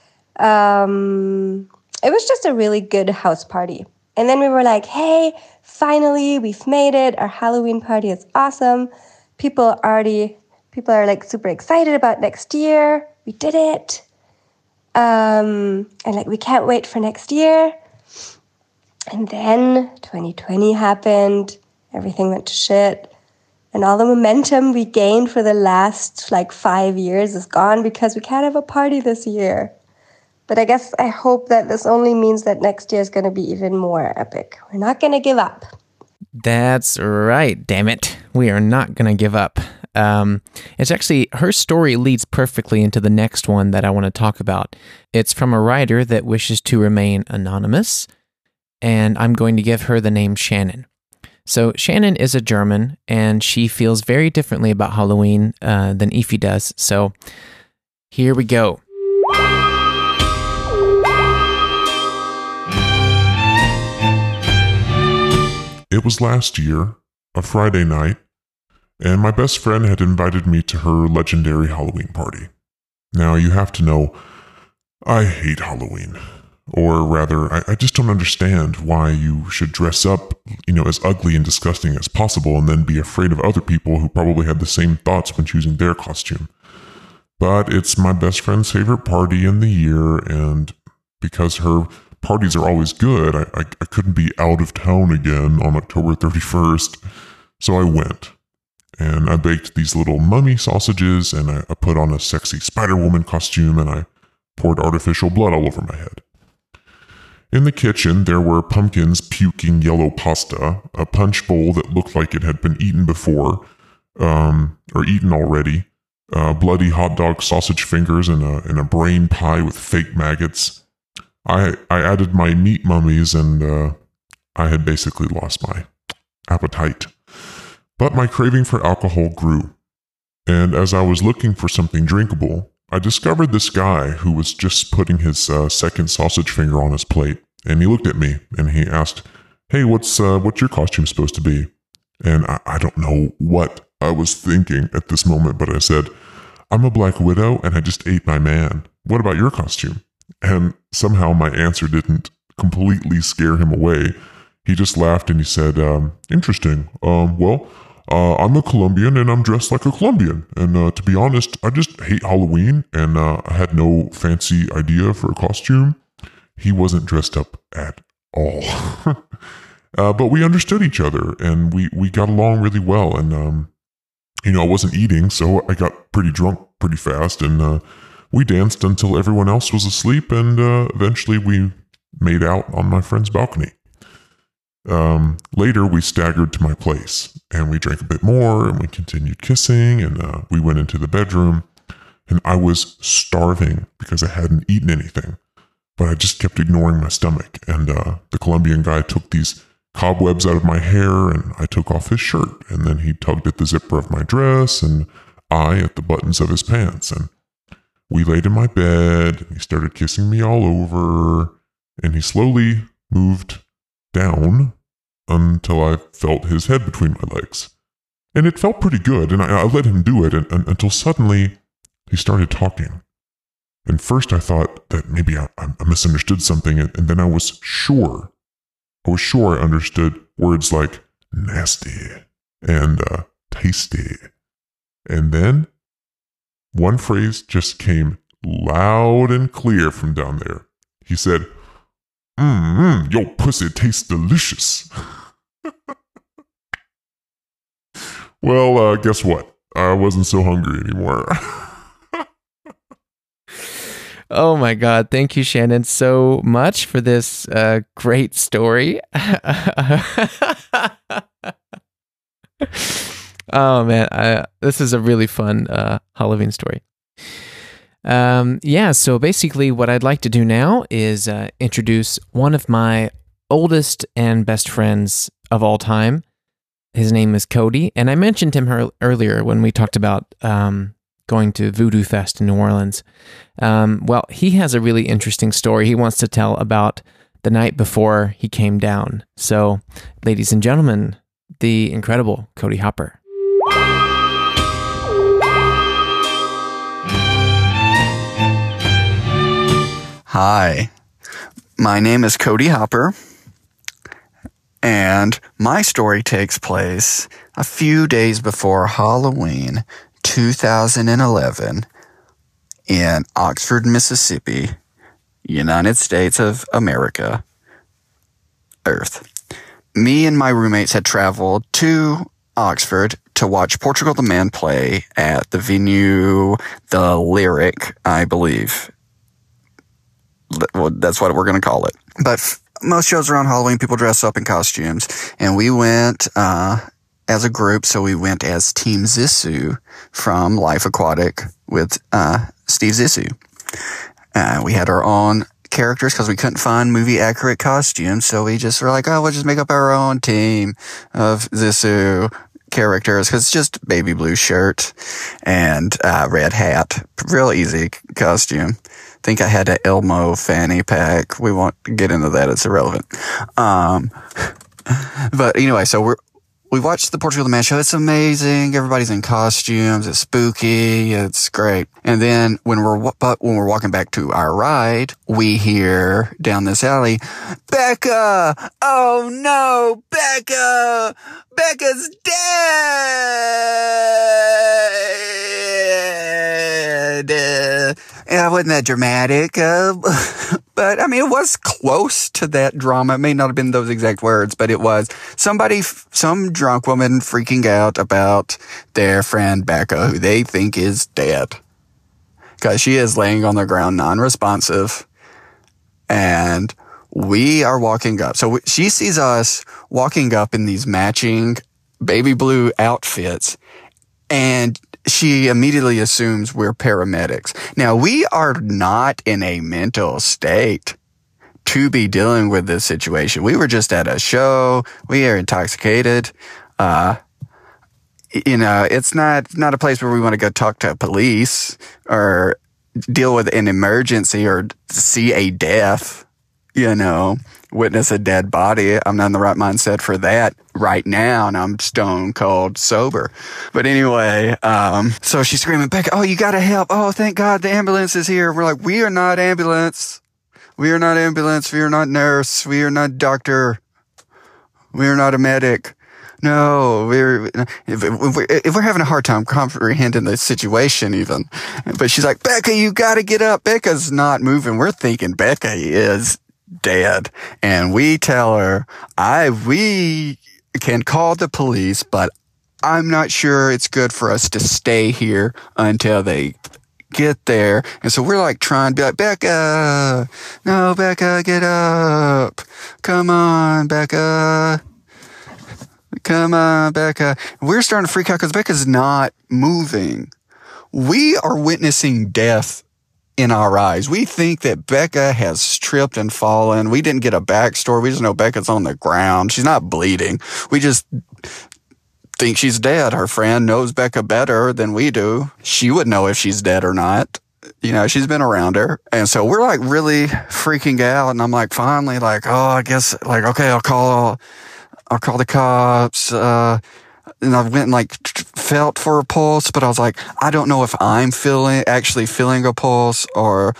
it was just a really good house party. And then we were like, hey, finally, we've made it. Our Halloween party is awesome. People are like super excited about next year. We did it. And like, we can't wait for next year. And then 2020 happened. Everything went to shit. And all the momentum we gained for the last like 5 years is gone because we can't have a party this year. But I hope that this only means that next year is going to be even more epic. We're not going to give up. That's right, damn it. We are not going to give up. It's actually, her story leads perfectly into the next one that I want to talk about. It's from a writer that wishes to remain anonymous, and I'm going to give her the name Shannon. So Shannon is a German, and she feels very differently about Halloween than Aoife does. So here we go. It was last year, a Friday night, and my best friend had invited me to her legendary Halloween party. Now, you have to know, I hate Halloween. Or rather, I just don't understand why you should dress up, as ugly and disgusting as possible and then be afraid of other people who probably had the same thoughts when choosing their costume. But it's my best friend's favorite party in the year, and because her parties are always good, I couldn't be out of town again on October 31st, so I went. And I baked these little mummy sausages, and I put on a sexy Spider-Woman costume, and I poured artificial blood all over my head. In the kitchen, there were pumpkins puking yellow pasta, a punch bowl that looked like it had been eaten before, or eaten already, bloody hot dog sausage fingers, and a brain pie with fake maggots. I added my meat mummies, and I had basically lost my appetite. But my craving for alcohol grew. And as I was looking for something drinkable, I discovered this guy who was just putting his second sausage finger on his plate. And he looked at me, and he asked, hey, what's your costume supposed to be? And I don't know what I was thinking at this moment, but I said, I'm a Black Widow, and I just ate my man. What about your costume? And somehow my answer didn't completely scare him away. He just laughed and he said, interesting. I'm a Colombian and I'm dressed like a Colombian. And to be honest, I just hate Halloween and I had no fancy idea for a costume. He wasn't dressed up at all. But we understood each other and we got along really well. And, I wasn't eating, so I got pretty drunk pretty fast. And we danced until everyone else was asleep, and eventually we made out on my friend's balcony. Later, we staggered to my place, and we drank a bit more, and we continued kissing, and we went into the bedroom, and I was starving because I hadn't eaten anything, but I just kept ignoring my stomach, and the Colombian guy took these cobwebs out of my hair, and I took off his shirt, and then he tugged at the zipper of my dress, and I at the buttons of his pants, and we laid in my bed, and he started kissing me all over, and he slowly moved down until I felt his head between my legs. And it felt pretty good, and I let him do it until suddenly he started talking. And first I thought that maybe I misunderstood something, and then I was sure I understood words like nasty and tasty. And then one phrase just came loud and clear from down there. He said, your pussy tastes delicious. Well, guess what? I wasn't so hungry anymore. Oh my God. Thank you, Shannon, so much for this great story. Oh man, this is a really fun Halloween story. So basically what I'd like to do now is introduce one of my oldest and best friends of all time. His name is Cody, and I mentioned him earlier when we talked about going to Voodoo Fest in New Orleans. Well, he has a really interesting story he wants to tell about the night before he came down. So, ladies and gentlemen, the incredible Cody Hopper. Hi, my name is Cody Hopper, and my story takes place a few days before Halloween 2011 in Oxford, Mississippi, United States of America, Earth. Me and my roommates had traveled to Oxford to watch Portugal the Man play at the venue, the Lyric, I believe. Well, that's what we're going to call it. But most shows around Halloween, people dress up in costumes. And we went as a group, so we went as Team Zissou from Life Aquatic with Steve Zissou. We had our own characters because we couldn't find movie-accurate costumes, so we just were like, oh, we'll just make up our own team of Zissou characters, because it's just baby blue shirt and red hat. Real easy costume. Think I had an Elmo fanny pack. We won't get into that. It's irrelevant. But anyway, so we watched the Portugal the Man show. It's amazing. Everybody's in costumes. It's spooky. It's great. And then when we're walking back to our ride, we hear down this alley, Becca! Oh no, Becca! Becca's dead! Yeah, wasn't that dramatic? But I mean, it was close to that drama. It may not have been those exact words, but it was some drunk woman freaking out about their friend Becca, who they think is dead. Because she is laying on the ground, non-responsive. And we are walking up. So she sees us walking up in these matching baby blue outfits, and she immediately assumes we're paramedics. Now, we are not in a mental state to be dealing with this situation. We were just at a show. We are intoxicated. It's not a place where we want to go talk to police or deal with an emergency or see a death, witness a dead body. I'm not in the right mindset for that right now, and I'm stone cold sober. But anyway, so she's screaming, Becca, oh, you gotta help. Oh, thank God the ambulance is here. We're like, we are not ambulance. We are not ambulance. We are not nurse. We are not doctor. We are not a medic. No, if we're having a hard time comprehending the situation even. But she's like, Becca, you gotta get up. Becca's not moving. We're thinking Becca is dead. And we tell her, we can call the police, but I'm not sure it's good for us to stay here until they get there. And so we're like trying to be like, Becca, no, Becca, get up. Come on, Becca. Come on, Becca. We're starting to freak out because Becca's not moving. We are witnessing death in our eyes. We think that Becca has tripped and fallen. We didn't get a backstory. We just know Becca's on the ground. She's not bleeding. We just think she's dead. Her friend knows Becca better than we do. She would know if she's dead or not. She's been around her. And so we're like really freaking out. And I'm like, finally, like, oh, I guess, like, okay, I'll call the cops. And I went and felt for a pulse, but I was like, I don't know if I'm actually feeling a pulse or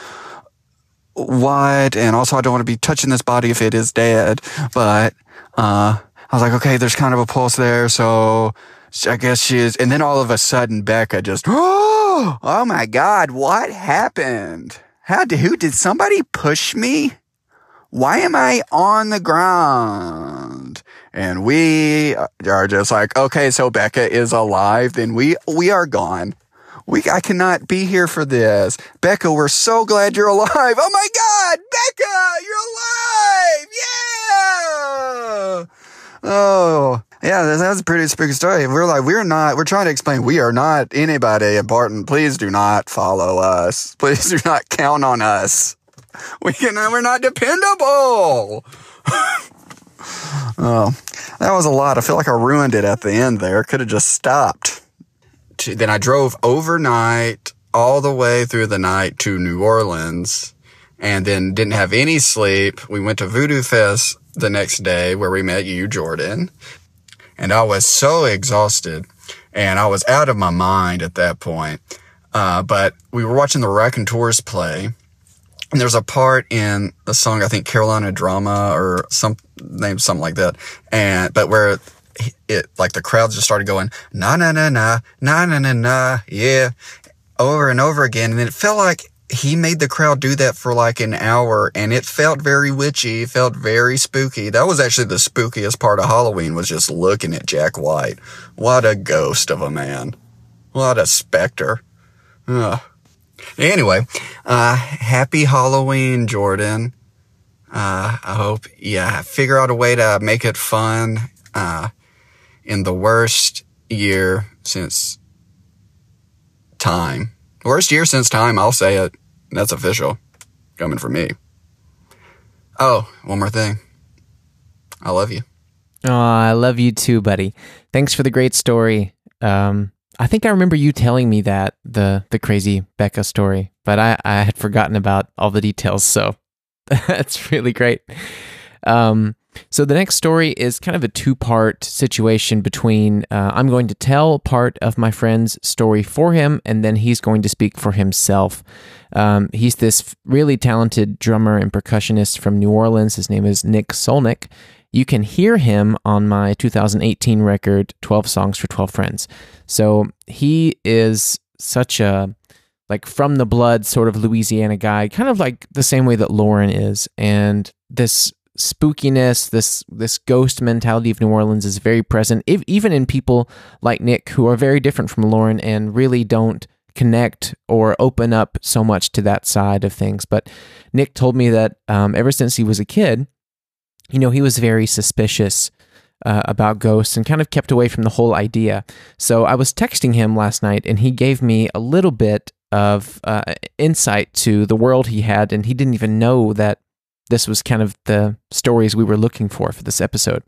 what. And also I don't want to be touching this body if it is dead. But, I was like, okay, there's kind of a pulse there. So I guess she is. And then all of a sudden Becca just, oh my God, what happened? Who did somebody push me? Why am I on the ground? And we are just like, okay, so Becca is alive. Then we are gone. I cannot be here for this. Becca, we're so glad you're alive. Oh my God, Becca, you're alive. Yeah. Oh, yeah, that's a pretty spooky story. We're trying to explain we are not anybody important. Please do not follow us. Please do not count on us. We're not dependable. Oh, that was a lot. I feel like I ruined it at the end there. Could have just stopped. Then I drove overnight all the way through the night to New Orleans and then didn't have any sleep. We went to Voodoo Fest the next day where we met you, Jordan. And I was so exhausted. And I was out of my mind at that point. But we were watching the Raconteurs play. And there's a part in the song, I think Carolina Drama or something like that. But where it, like the crowd just started going, na, na, na, na, na, na, na, na, yeah, over and over again. And it felt like he made the crowd do that for like an hour, and it felt very witchy, felt very spooky. That was actually the spookiest part of Halloween, was just looking at Jack White. What a ghost of a man. What a specter. Ugh. Anyway, happy Halloween, Jordan. I hope you figure out a way to make it fun, in the worst year since time. Worst year since time, I'll say it. That's official. Coming from me. Oh, one more thing. I love you. Oh, I love you too, buddy. Thanks for the great story. I think I remember you telling me that, the crazy Becca story, but I had forgotten about all the details, so that's really great. So the next story is kind of a two-part situation between I'm going to tell part of my friend's story for him, and then he's going to speak for himself. He's this really talented drummer and percussionist from New Orleans. His name is Nick Solnick. You can hear him on my 2018 record, 12 Songs for 12 Friends. So he is such a, like, from the blood sort of Louisiana guy, kind of like the same way that Lauren is. And this spookiness, this ghost mentality of New Orleans is very present, even in people like Nick, who are very different from Lauren and really don't connect or open up so much to that side of things. But Nick told me that ever since he was a kid, you know, he was very suspicious about ghosts and kind of kept away from the whole idea. So I was texting him last night, and he gave me a little bit of insight to the world he had, and he didn't even know that this was kind of the stories we were looking for this episode.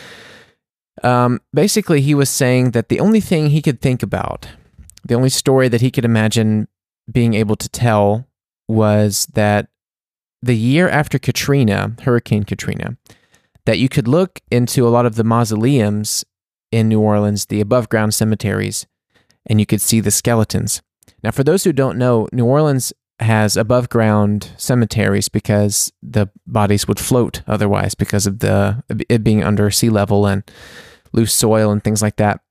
Basically, he was saying that the only thing he could think about, the only story that he could imagine being able to tell, was that the year after Katrina, Hurricane Katrina, that you could look into a lot of the mausoleums in New Orleans, the above-ground cemeteries, and you could see the skeletons. Now, for those who don't know, New Orleans has above-ground cemeteries because the bodies would float otherwise because of it being under sea level and loose soil and things like that.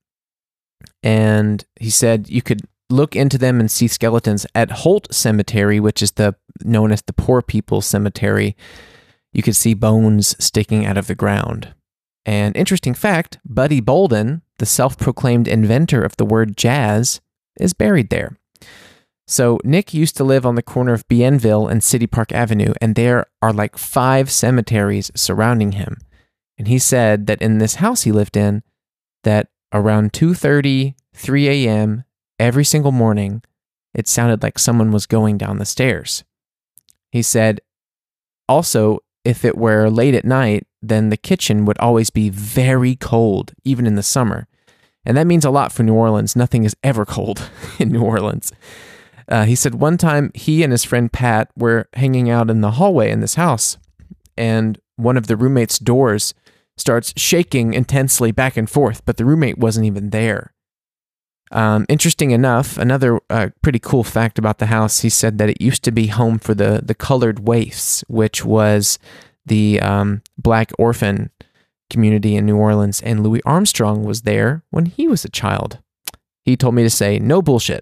And he said you could look into them and see skeletons. At Holt Cemetery, which is known as the Poor People's Cemetery, you could see bones sticking out of the ground. And interesting fact, Buddy Bolden, the self-proclaimed inventor of the word jazz, is buried there. So Nick used to live on the corner of Bienville and City Park Avenue, and there are like 5 cemeteries surrounding him. And he said that in this house he lived in, that around 2:30, 3 a.m., every single morning, it sounded like someone was going down the stairs. He said, also, if it were late at night, then the kitchen would always be very cold, even in the summer. And that means a lot for New Orleans. Nothing is ever cold in New Orleans. He said one time he and his friend Pat were hanging out in the hallway in this house, and one of the roommate's doors starts shaking intensely back and forth, but the roommate wasn't even there. Interesting enough, another pretty cool fact about the house, he said that it used to be home for the Colored Waifs, which was the black orphan community in New Orleans, and Louis Armstrong was there when he was a child. He told me to say, no bullshit.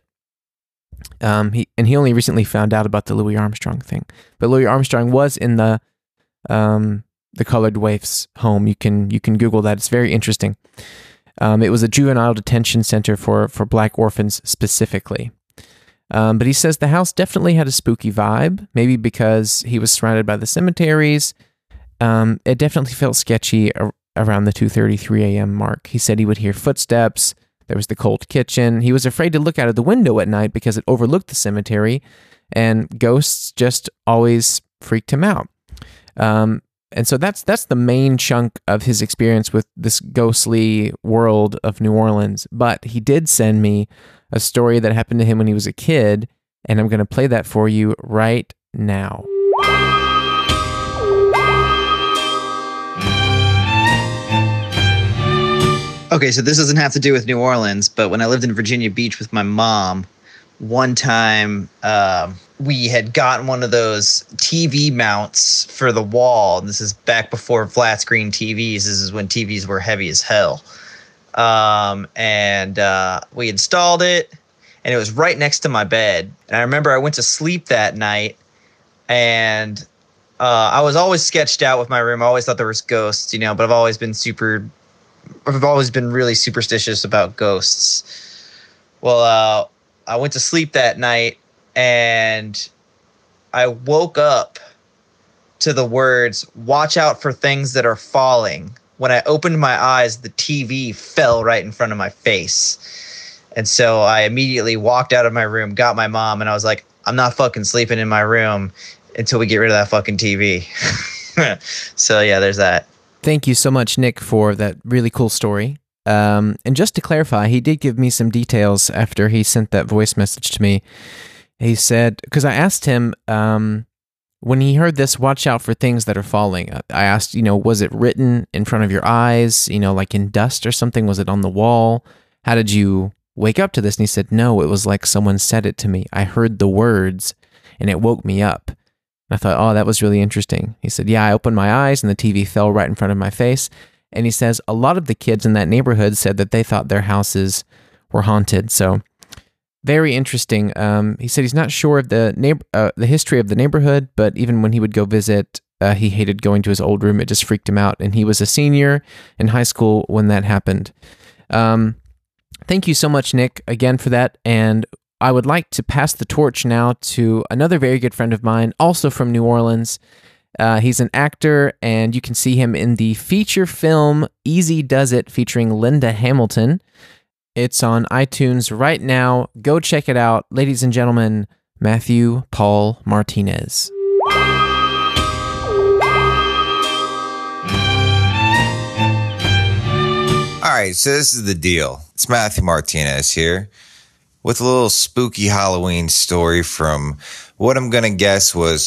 He only recently found out about the Louis Armstrong thing. But Louis Armstrong was in the Colored Waifs home. You can Google that. It's very interesting. It was a juvenile detention center for black orphans specifically. But he says the house definitely had a spooky vibe, maybe because he was surrounded by the cemeteries. It definitely felt sketchy around the 2:30, 3 a.m. mark. He said he would hear footsteps. There was the cold kitchen. He was afraid to look out of the window at night because it overlooked the cemetery, and ghosts just always freaked him out. And so that's the main chunk of his experience with this ghostly world of New Orleans. But he did send me a story that happened to him when he was a kid, and I'm going to play that for you right now. Okay, so this doesn't have to do with New Orleans, but when I lived in Virginia Beach with my mom, one time we had gotten one of those TV mounts for the wall. And this is back before flat screen TVs. This is when TVs were heavy as hell. And we installed it, and it was right next to my bed. And I remember I went to sleep that night, and I was always sketched out with my room. I always thought there was ghosts, you know, but I've always been really superstitious about ghosts. Well, I went to sleep that night, and I woke up to the words, "Watch out for things that are falling." When I opened my eyes, the TV fell right in front of my face. And so I immediately walked out of my room, got my mom, and I was like, I'm not fucking sleeping in my room until we get rid of that fucking TV. So yeah, there's that. Thank you so much, Nick, for that really cool story. And just to clarify, he did give me some details after he sent that voice message to me. He said, because I asked him, when he heard this, watch out for things that are falling. I asked, was it written in front of your eyes, like in dust or something? Was it on the wall? How did you wake up to this? And he said, no, it was like someone said it to me. I heard the words and it woke me up. And I thought, oh, that was really interesting. He said, yeah, I opened my eyes and the TV fell right in front of my face. And he says, a lot of the kids in that neighborhood said that they thought their houses were haunted. So very interesting. He said he's not sure of the history of the neighborhood, but even when he would go visit, he hated going to his old room. It just freaked him out. And he was a senior in high school when that happened. Thank you so much, Nick, again for that. And I would like to pass the torch now to another very good friend of mine, also from New Orleans. He's an actor, and you can see him in the feature film Easy Does It, featuring Linda Hamilton. It's on iTunes right now. Go check it out. Ladies and gentlemen, Matthew Paul Martinez. All right, so this is the deal. It's Matthew Martinez here with a little spooky Halloween story from what I'm going to guess was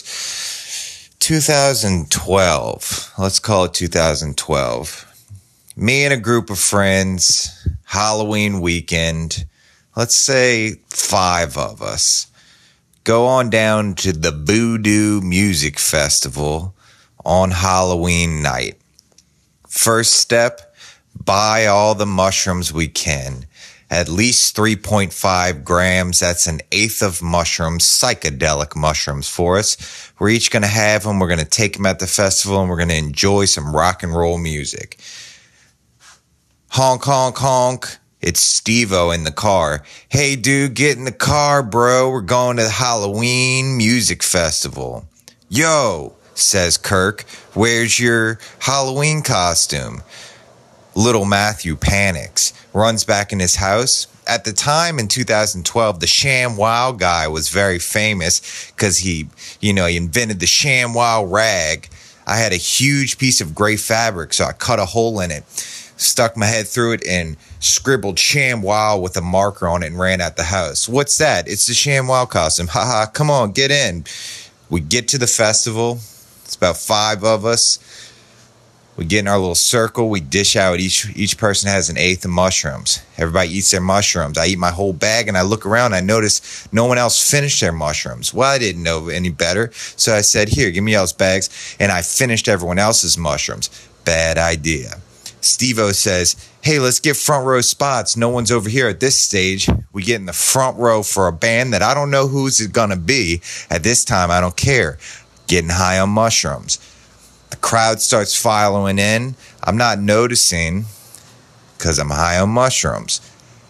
2012. Let's call it 2012. Me and a group of friends, Halloween weekend, let's say 5 of us, go on down to the Voodoo Music Festival on Halloween night. First step, buy all the mushrooms we can. At least 3.5 grams. That's an eighth of mushrooms, psychedelic mushrooms for us. We're each going to have them. We're going to take them at the festival, and we're going to enjoy some rock and roll music. Honk, honk, honk. It's Steve-O in the car. Hey, dude, get in the car, bro. We're going to the Halloween Music Festival. Yo, says Kirk, where's your Halloween costume? Little Matthew panics, runs back in his house. At the time in 2012, the ShamWow guy was very famous because he invented the ShamWow rag. I had a huge piece of gray fabric, so I cut a hole in it, stuck my head through it, and scribbled ShamWow with a marker on it and ran out the house. What's that? It's the ShamWow costume. Haha, come on, get in. We get to the festival. It's about 5 of us. We get in our little circle. We dish out. Each person has an eighth of mushrooms. Everybody eats their mushrooms. I eat my whole bag, and I look around. I notice no one else finished their mushrooms. Well, I didn't know any better, so I said, here, give me y'all's bags, and I finished everyone else's mushrooms. Bad idea. Steve-O says, hey, let's get front row spots. No one's over here at this stage. We get in the front row for a band that I don't know who's it going to be. At this time, I don't care. Getting high on mushrooms. The crowd starts filing in. I'm not noticing because I'm high on mushrooms.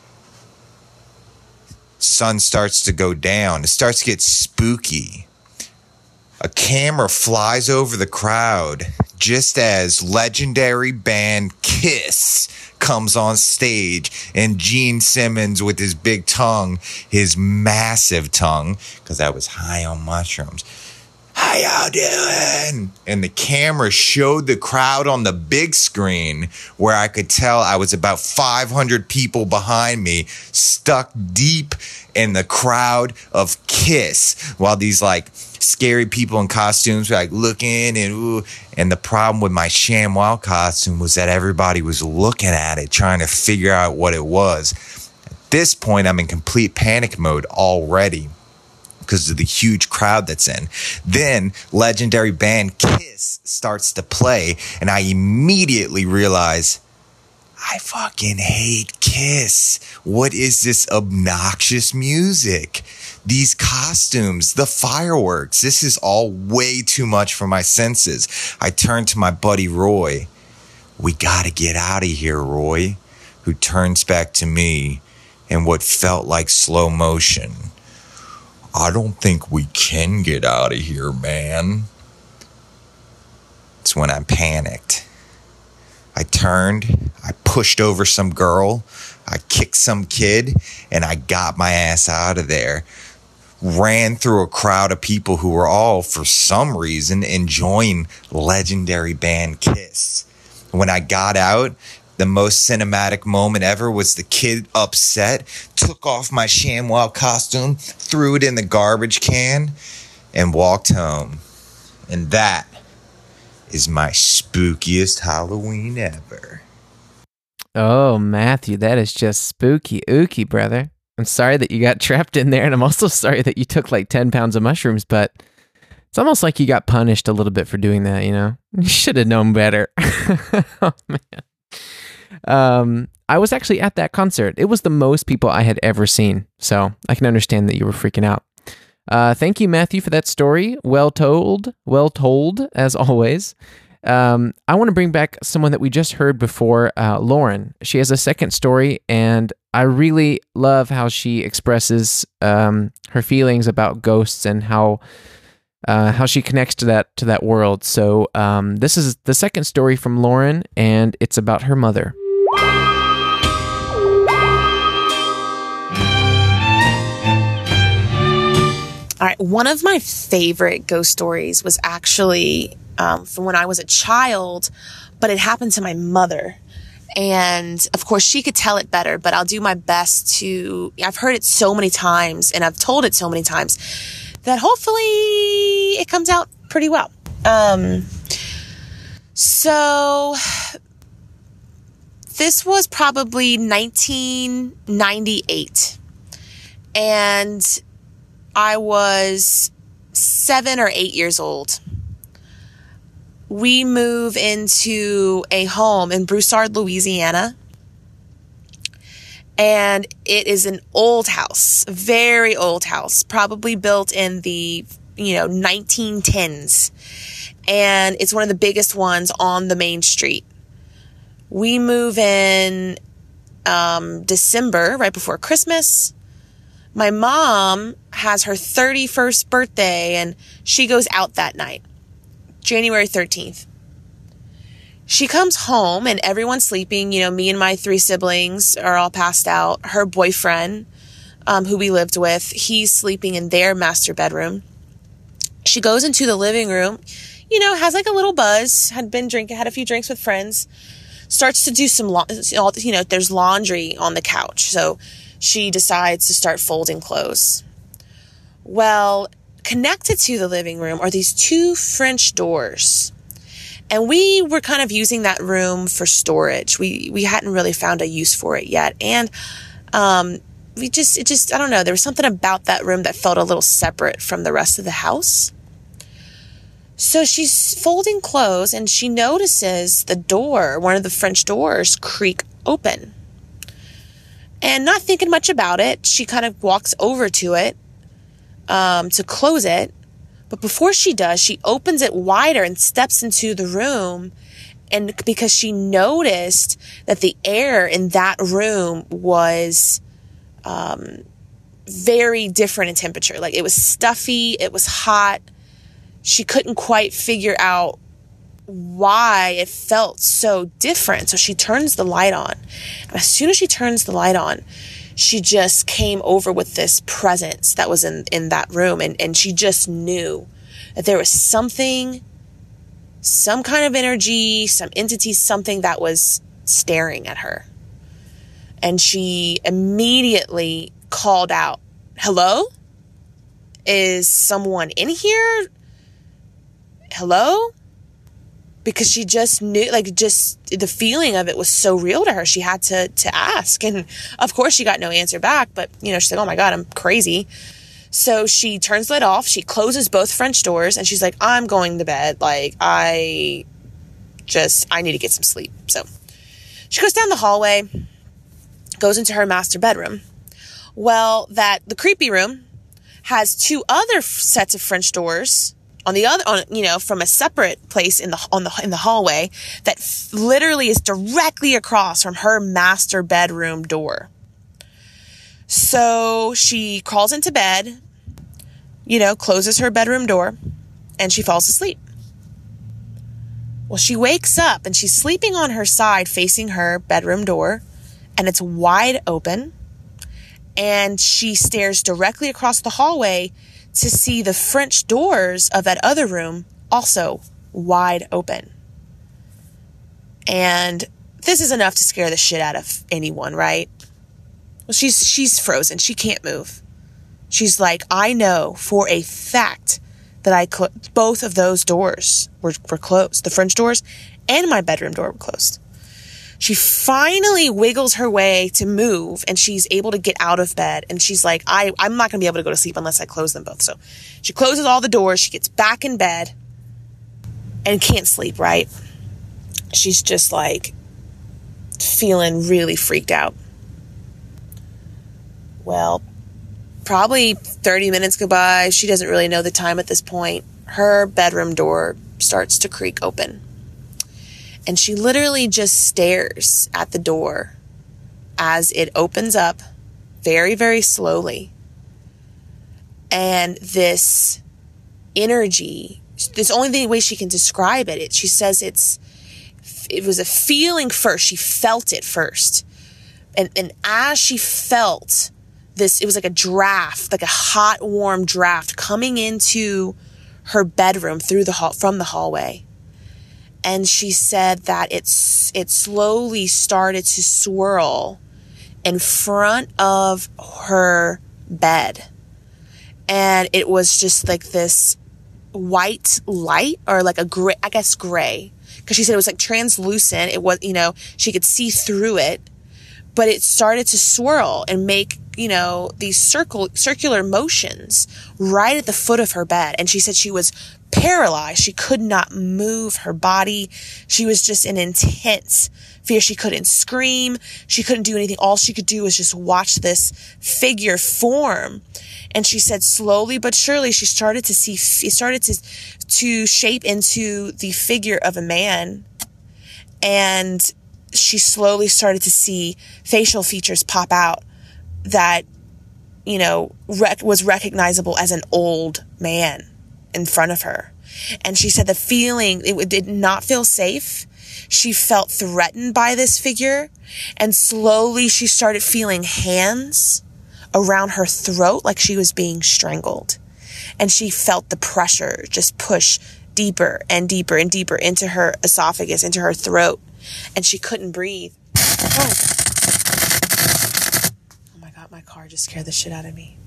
Sun starts to go down. It starts to get spooky. A camera flies over the crowd just as legendary band Kiss comes on stage, and Gene Simmons with his big tongue, his massive tongue, because I was high on mushrooms, how y'all doing? And the camera showed the crowd on the big screen where I could tell I was about 500 people behind me, stuck deep in the crowd of Kiss, while these like scary people in costumes were like looking and ooh. And the problem with my ShamWow costume was that everybody was looking at it, trying to figure out what it was. At this point, I'm in complete panic mode already because of the huge crowd that's in. Then legendary band Kiss starts to play, and I immediately realize I fucking hate Kiss. What is this obnoxious music? These costumes, the fireworks, this is all way too much for my senses. I turn to my buddy Roy. We gotta get out of here, Roy, who turns back to me in what felt like slow motion. I don't think we can get out of here, man. It's when I panicked. I turned, I pushed over some girl, I kicked some kid, and I got my ass out of there. Ran through a crowd of people who were all, for some reason, enjoying legendary band Kiss. When I got out, the most cinematic moment ever was the kid upset, took off my ShamWow costume, threw it in the garbage can, and walked home. And that is my spookiest Halloween ever. Oh, Matthew, that is just spooky ooky, brother. I'm sorry that you got trapped in there, and I'm also sorry that you took like 10 pounds of mushrooms, but it's almost like you got punished a little bit for doing that, you know? You should have known better. Oh, man. I was actually at that concert. It was the most people I had ever seen, so I can understand that you were freaking out. Thank you, Matthew, for that story. Well told, as always. I want to bring back someone that we just heard before, Lauren. She has a second story, and I really love how she expresses her feelings about ghosts and how she connects to that world. So this is the second story from Lauren, and it's about her mother. All right, one of my favorite ghost stories was actually from when I was a child, but it happened to my mother. And of course, she could tell it better, but I'll do my best to. I've heard it so many times, and I've told it so many times that hopefully it comes out pretty well. So this was probably 1998, and I was 7 or 8 years old. We move into a home in Broussard, Louisiana. And it is an old house, a very old house, probably built in the, 1910s. And it's one of the biggest ones on the main street. We move in December, right before Christmas. My mom has her 31st birthday, and she goes out that night, January 13th. She comes home, and everyone's sleeping. Me and my 3 siblings are all passed out. Her boyfriend, who we lived with, he's sleeping in their master bedroom. She goes into the living room, has like a little buzz, had a few drinks with friends, starts to do some, there's laundry on the couch. So she decides to start folding clothes. Well, connected to the living room are these 2 French doors. And we were kind of using that room for storage. We hadn't really found a use for it yet. And I don't know, there was something about that room that felt a little separate from the rest of the house. So she's folding clothes, and she notices the door, one of the French doors, creak open. And not thinking much about it, she kind of walks over to it to close it. But before she does, she opens it wider and steps into the room. And because she noticed that the air in that room was very different in temperature. Like, it was stuffy, it was hot. She couldn't quite figure out why it felt so different. So she turns the light on. And as soon as she turns the light on, she just came over with this presence that was in that room. And she just knew that there was something, some kind of energy, some entity, something that was staring at her. And she immediately called out, "Hello? Is someone in here? Hello?" Because she just knew, like, just the feeling of it was so real to her. She had to ask. And of course she got no answer back, but, you know, she's like, "Oh my God, I'm crazy." So she turns the light off. She closes both French doors and she's like, "I'm going to bed. Like, I need to get some sleep." So she goes down the hallway, goes into her master bedroom. Well, the creepy room has two other sets of French doors from a separate place in the hallway that literally is directly across from her master bedroom door. So she crawls into bed, closes her bedroom door, and she falls asleep. Well, she wakes up and she's sleeping on her side facing her bedroom door, and it's wide open. And she stares directly across the hallway to see the French doors of that other room also wide open. And this is enough to scare the shit out of anyone, right? Well, she's frozen. She can't move. She's like, "I know for a fact that both of those doors were closed. The French doors and my bedroom door were closed." She finally wiggles her way to move, and she's able to get out of bed. And she's like, I'm not going to be able to go to sleep unless I close them both. So she closes all the doors. She gets back in bed and can't sleep, right? She's just like feeling really freaked out. Well, probably 30 minutes go by. She doesn't really know the time at this point. Her bedroom door starts to creak open. And she literally just stares at the door as it opens up very, very slowly. And this energy, there's only the way she can describe it. She says it was a feeling first. She felt it first. And as she felt this, it was like a draft, like a hot, warm draft coming into her bedroom from the hallway. And she said that it slowly started to swirl in front of her bed. And it was just like this white light, or like a gray, I guess gray. Because she said it was like translucent. It was, she could see through it. But it started to swirl and make, these circular motions right at the foot of her bed. And she said she was paralyzed. She could not move her body. She was just in intense fear. She couldn't scream. She couldn't do anything. All she could do was just watch this figure form. And she said slowly but surely she started to see, it started to shape into the figure of a man. And she slowly started to see facial features pop out that, was recognizable as an old man in front of her. And she said the feeling, it did not feel safe. She felt threatened by this figure. And slowly she started feeling hands around her throat like she was being strangled. And she felt the pressure just push deeper and deeper and deeper into her esophagus, into her throat. And she couldn't breathe. Oh my God, my car just scared the shit out of me.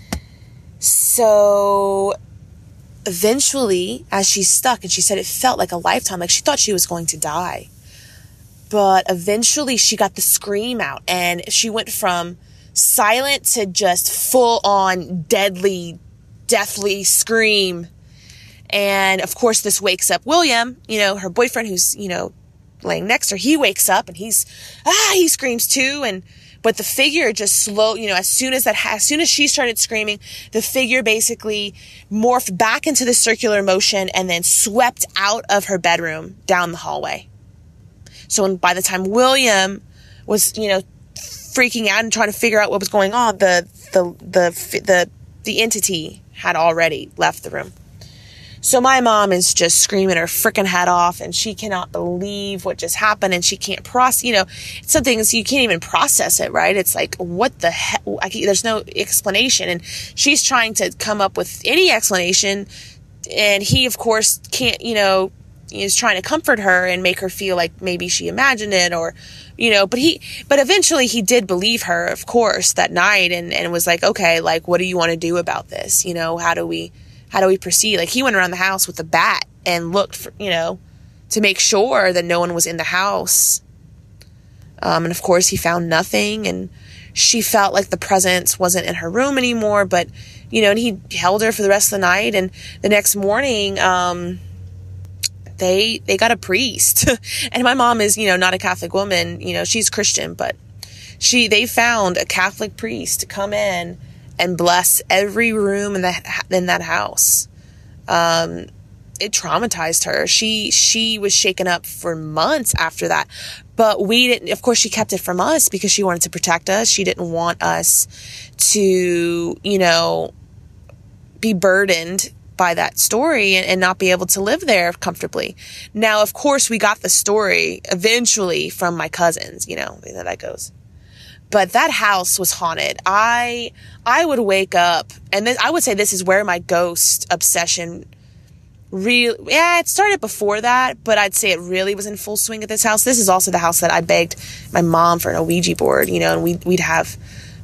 So eventually, as she's stuck, and she said it felt like a lifetime, like she thought she was going to die. But eventually she got the scream out, and she went from silent to just full on deathly scream. And of course this wakes up William, her boyfriend, who's, laying next to her. He wakes up and he screams too. But the figure just as soon as she started screaming, the figure basically morphed back into the circular motion and then swept out of her bedroom down the hallway. So by the time William was, freaking out and trying to figure out what was going on, the entity had already left the room. So my mom is just screaming her freaking head off, and she cannot believe what just happened, and she can't process, some things you can't even process it, right? It's like, what the heck? There's no explanation, and she's trying to come up with any explanation he, of course, can't, is trying to comfort her and make her feel like maybe she imagined it, or, but eventually he did believe her, of course, that night, and was like, okay, like, what do you want to do about this? How do we proceed? Like, he went around the house with a bat and looked for, to make sure that no one was in the house. And of course he found nothing, and she felt like the presence wasn't in her room anymore, but, and he held her for the rest of the night. And the next morning, they got a priest. And my mom is, not a Catholic woman, she's Christian, but they found a Catholic priest to come in and bless every room in that house. It traumatized her. She was shaken up for months after that, but we didn't, of course she kept it from us because she wanted to protect us. She didn't want us to, be burdened by that story and not be able to live there comfortably. Now, of course, we got the story eventually from my cousins, that goes. But that house was haunted. I would wake up, and then I would say this is where my ghost obsession it started before that, but I'd say it really was in full swing at this house. This is also the house that I begged my mom for an Ouija board, and we'd have,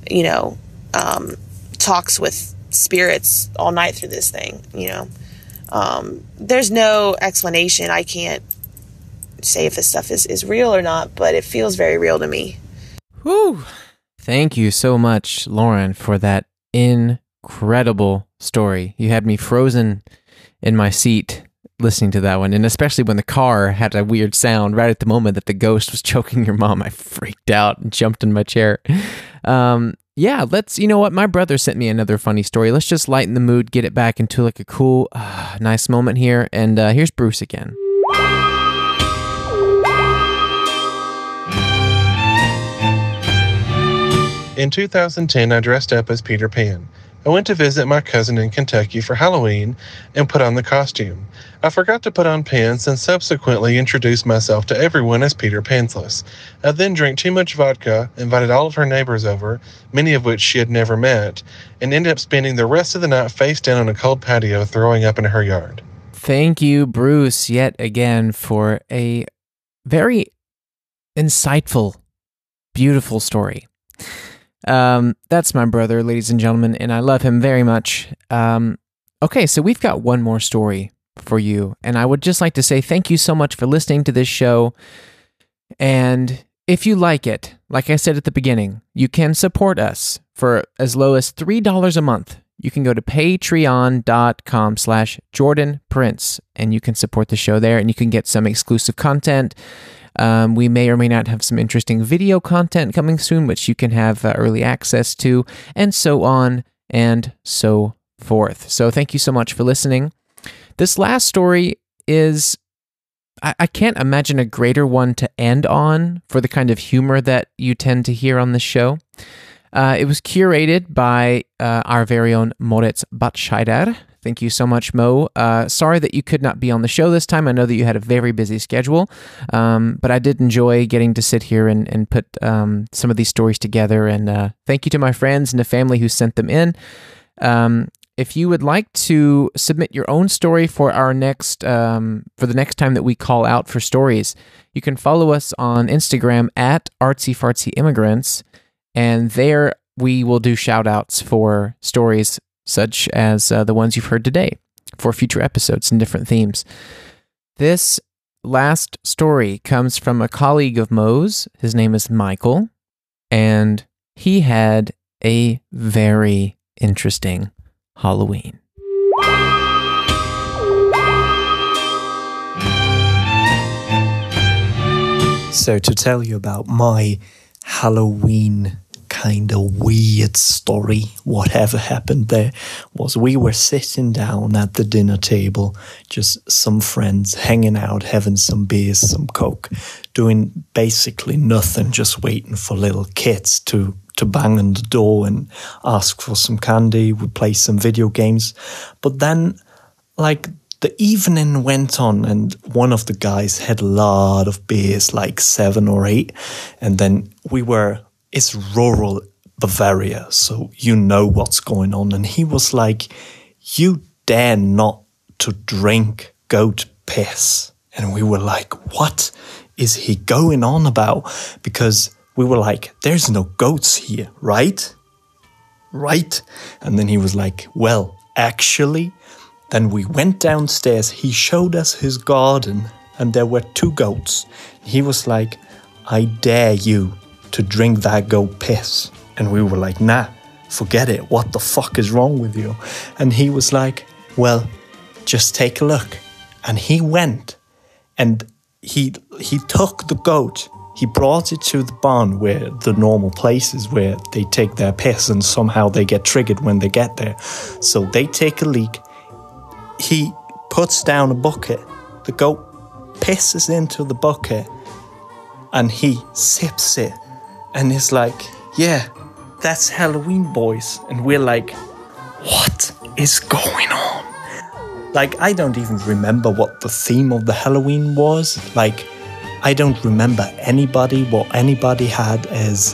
talks with spirits all night through this thing, There's no explanation. I can't say if this stuff is real or not, but it feels very real to me. Whew. Thank you so much, Lauren, for that incredible story. You had me frozen in my seat listening to that one, and especially when the car had a weird sound right at the moment that the ghost was choking your mom. I freaked out and jumped in my chair. Yeah, you know what? My brother sent me another funny story. Let's just lighten the mood, get it back into like a cool, nice moment here. And here's Bruce again. In 2010, I dressed up as Peter Pan. I went to visit my cousin in Kentucky for Halloween and put on the costume. I forgot to put on pants and subsequently introduced myself to everyone as Peter Pantsless. I then drank too much vodka, invited all of her neighbors over, many of which she had never met, and ended up spending the rest of the night face down on a cold patio throwing up in her yard. Thank you, Bruce, yet again for a very insightful, beautiful story. That's my brother, ladies and gentlemen, and I love him very much. Okay, so we've got one more story for you, and I would just like to say thank you so much for listening to this show. And if you like it, like I said at the beginning, you can support us for as low as $3 a month. You can go to patreon.com/JordanPrince, and you can support the show there, and you can get some exclusive content. We may or may not have some interesting video content coming soon, which you can have early access to, and so on and so forth. So thank you so much for listening. This last story is, I can't imagine a greater one to end on for the kind of humor that you tend to hear on this show. It was curated by our very own Moritz Batscheider. Thank you so much, Mo. Sorry that you could not be on the show this time. I know that you had a very busy schedule, but I did enjoy getting to sit here and put some of these stories together. And thank you to my friends and the family who sent them in. If you would like to submit your own story for our next, for the next time that we call out for stories, you can follow us on Instagram at ArtsyFartsyImmigrants, and there we will do shout outs for stories such as the ones you've heard today for future episodes and different themes. This last story comes from a colleague of Mo's. His name is Michael, and he had a very interesting Halloween. So to tell you about my Halloween kind of weird story, whatever happened there was we were sitting down at the dinner table, just some friends hanging out, having some beers, some Coke, doing basically nothing, just waiting for little kids to bang on the door and ask for some candy. We play some video games. But then, like, the evening went on and one of the guys had a lot of beers, like 7 or 8. And then it's rural Bavaria, so you know what's going on. And he was like, you dare not to drink goat piss. And we were like, what is he going on about? Because we were like, there's no goats here, right? Right? And then he was like, well, actually. Then we went downstairs. He showed us his garden and there were 2 goats. He was like, I dare you to drink that goat piss. And we were like, nah, forget it. What the fuck is wrong with you? And he was like, well, just take a look. And he went and he took the goat. He brought it to the barn where the normal places where they take their piss and somehow they get triggered when they get there. So they take a leak. He puts down a bucket. The goat pisses into the bucket and he sips it and is like, yeah, that's Halloween, boys. And we're like, what is going on? Like, I don't even remember what the theme of the Halloween was. Like, I don't remember what anybody had as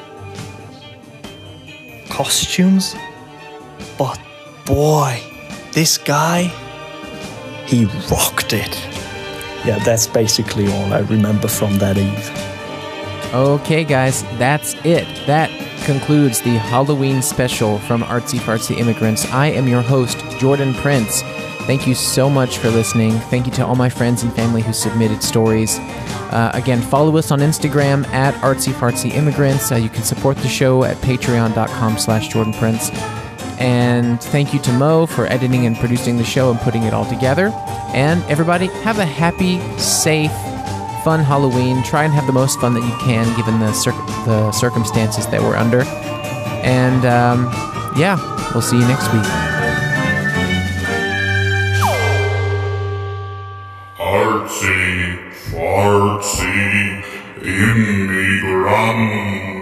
costumes. But boy, this guy, he rocked it. Yeah, that's basically all I remember from that eve. Okay, guys, that's it. That concludes the Halloween special from Artsy Fartsy Immigrants. I am your host, Jordan Prince. Thank you so much for listening. Thank you to all my friends and family who submitted stories. Again, follow us on Instagram at Artsy Fartsy Immigrants. You can support the show at patreon.com/JordanPrince. And thank you to Mo for editing and producing the show and putting it all together. And everybody, have a happy, safe, fun Halloween. Try and have the most fun that you can given the circumstances that we're under. And yeah, we'll see you next week. Artsy Fartsy Immigrants.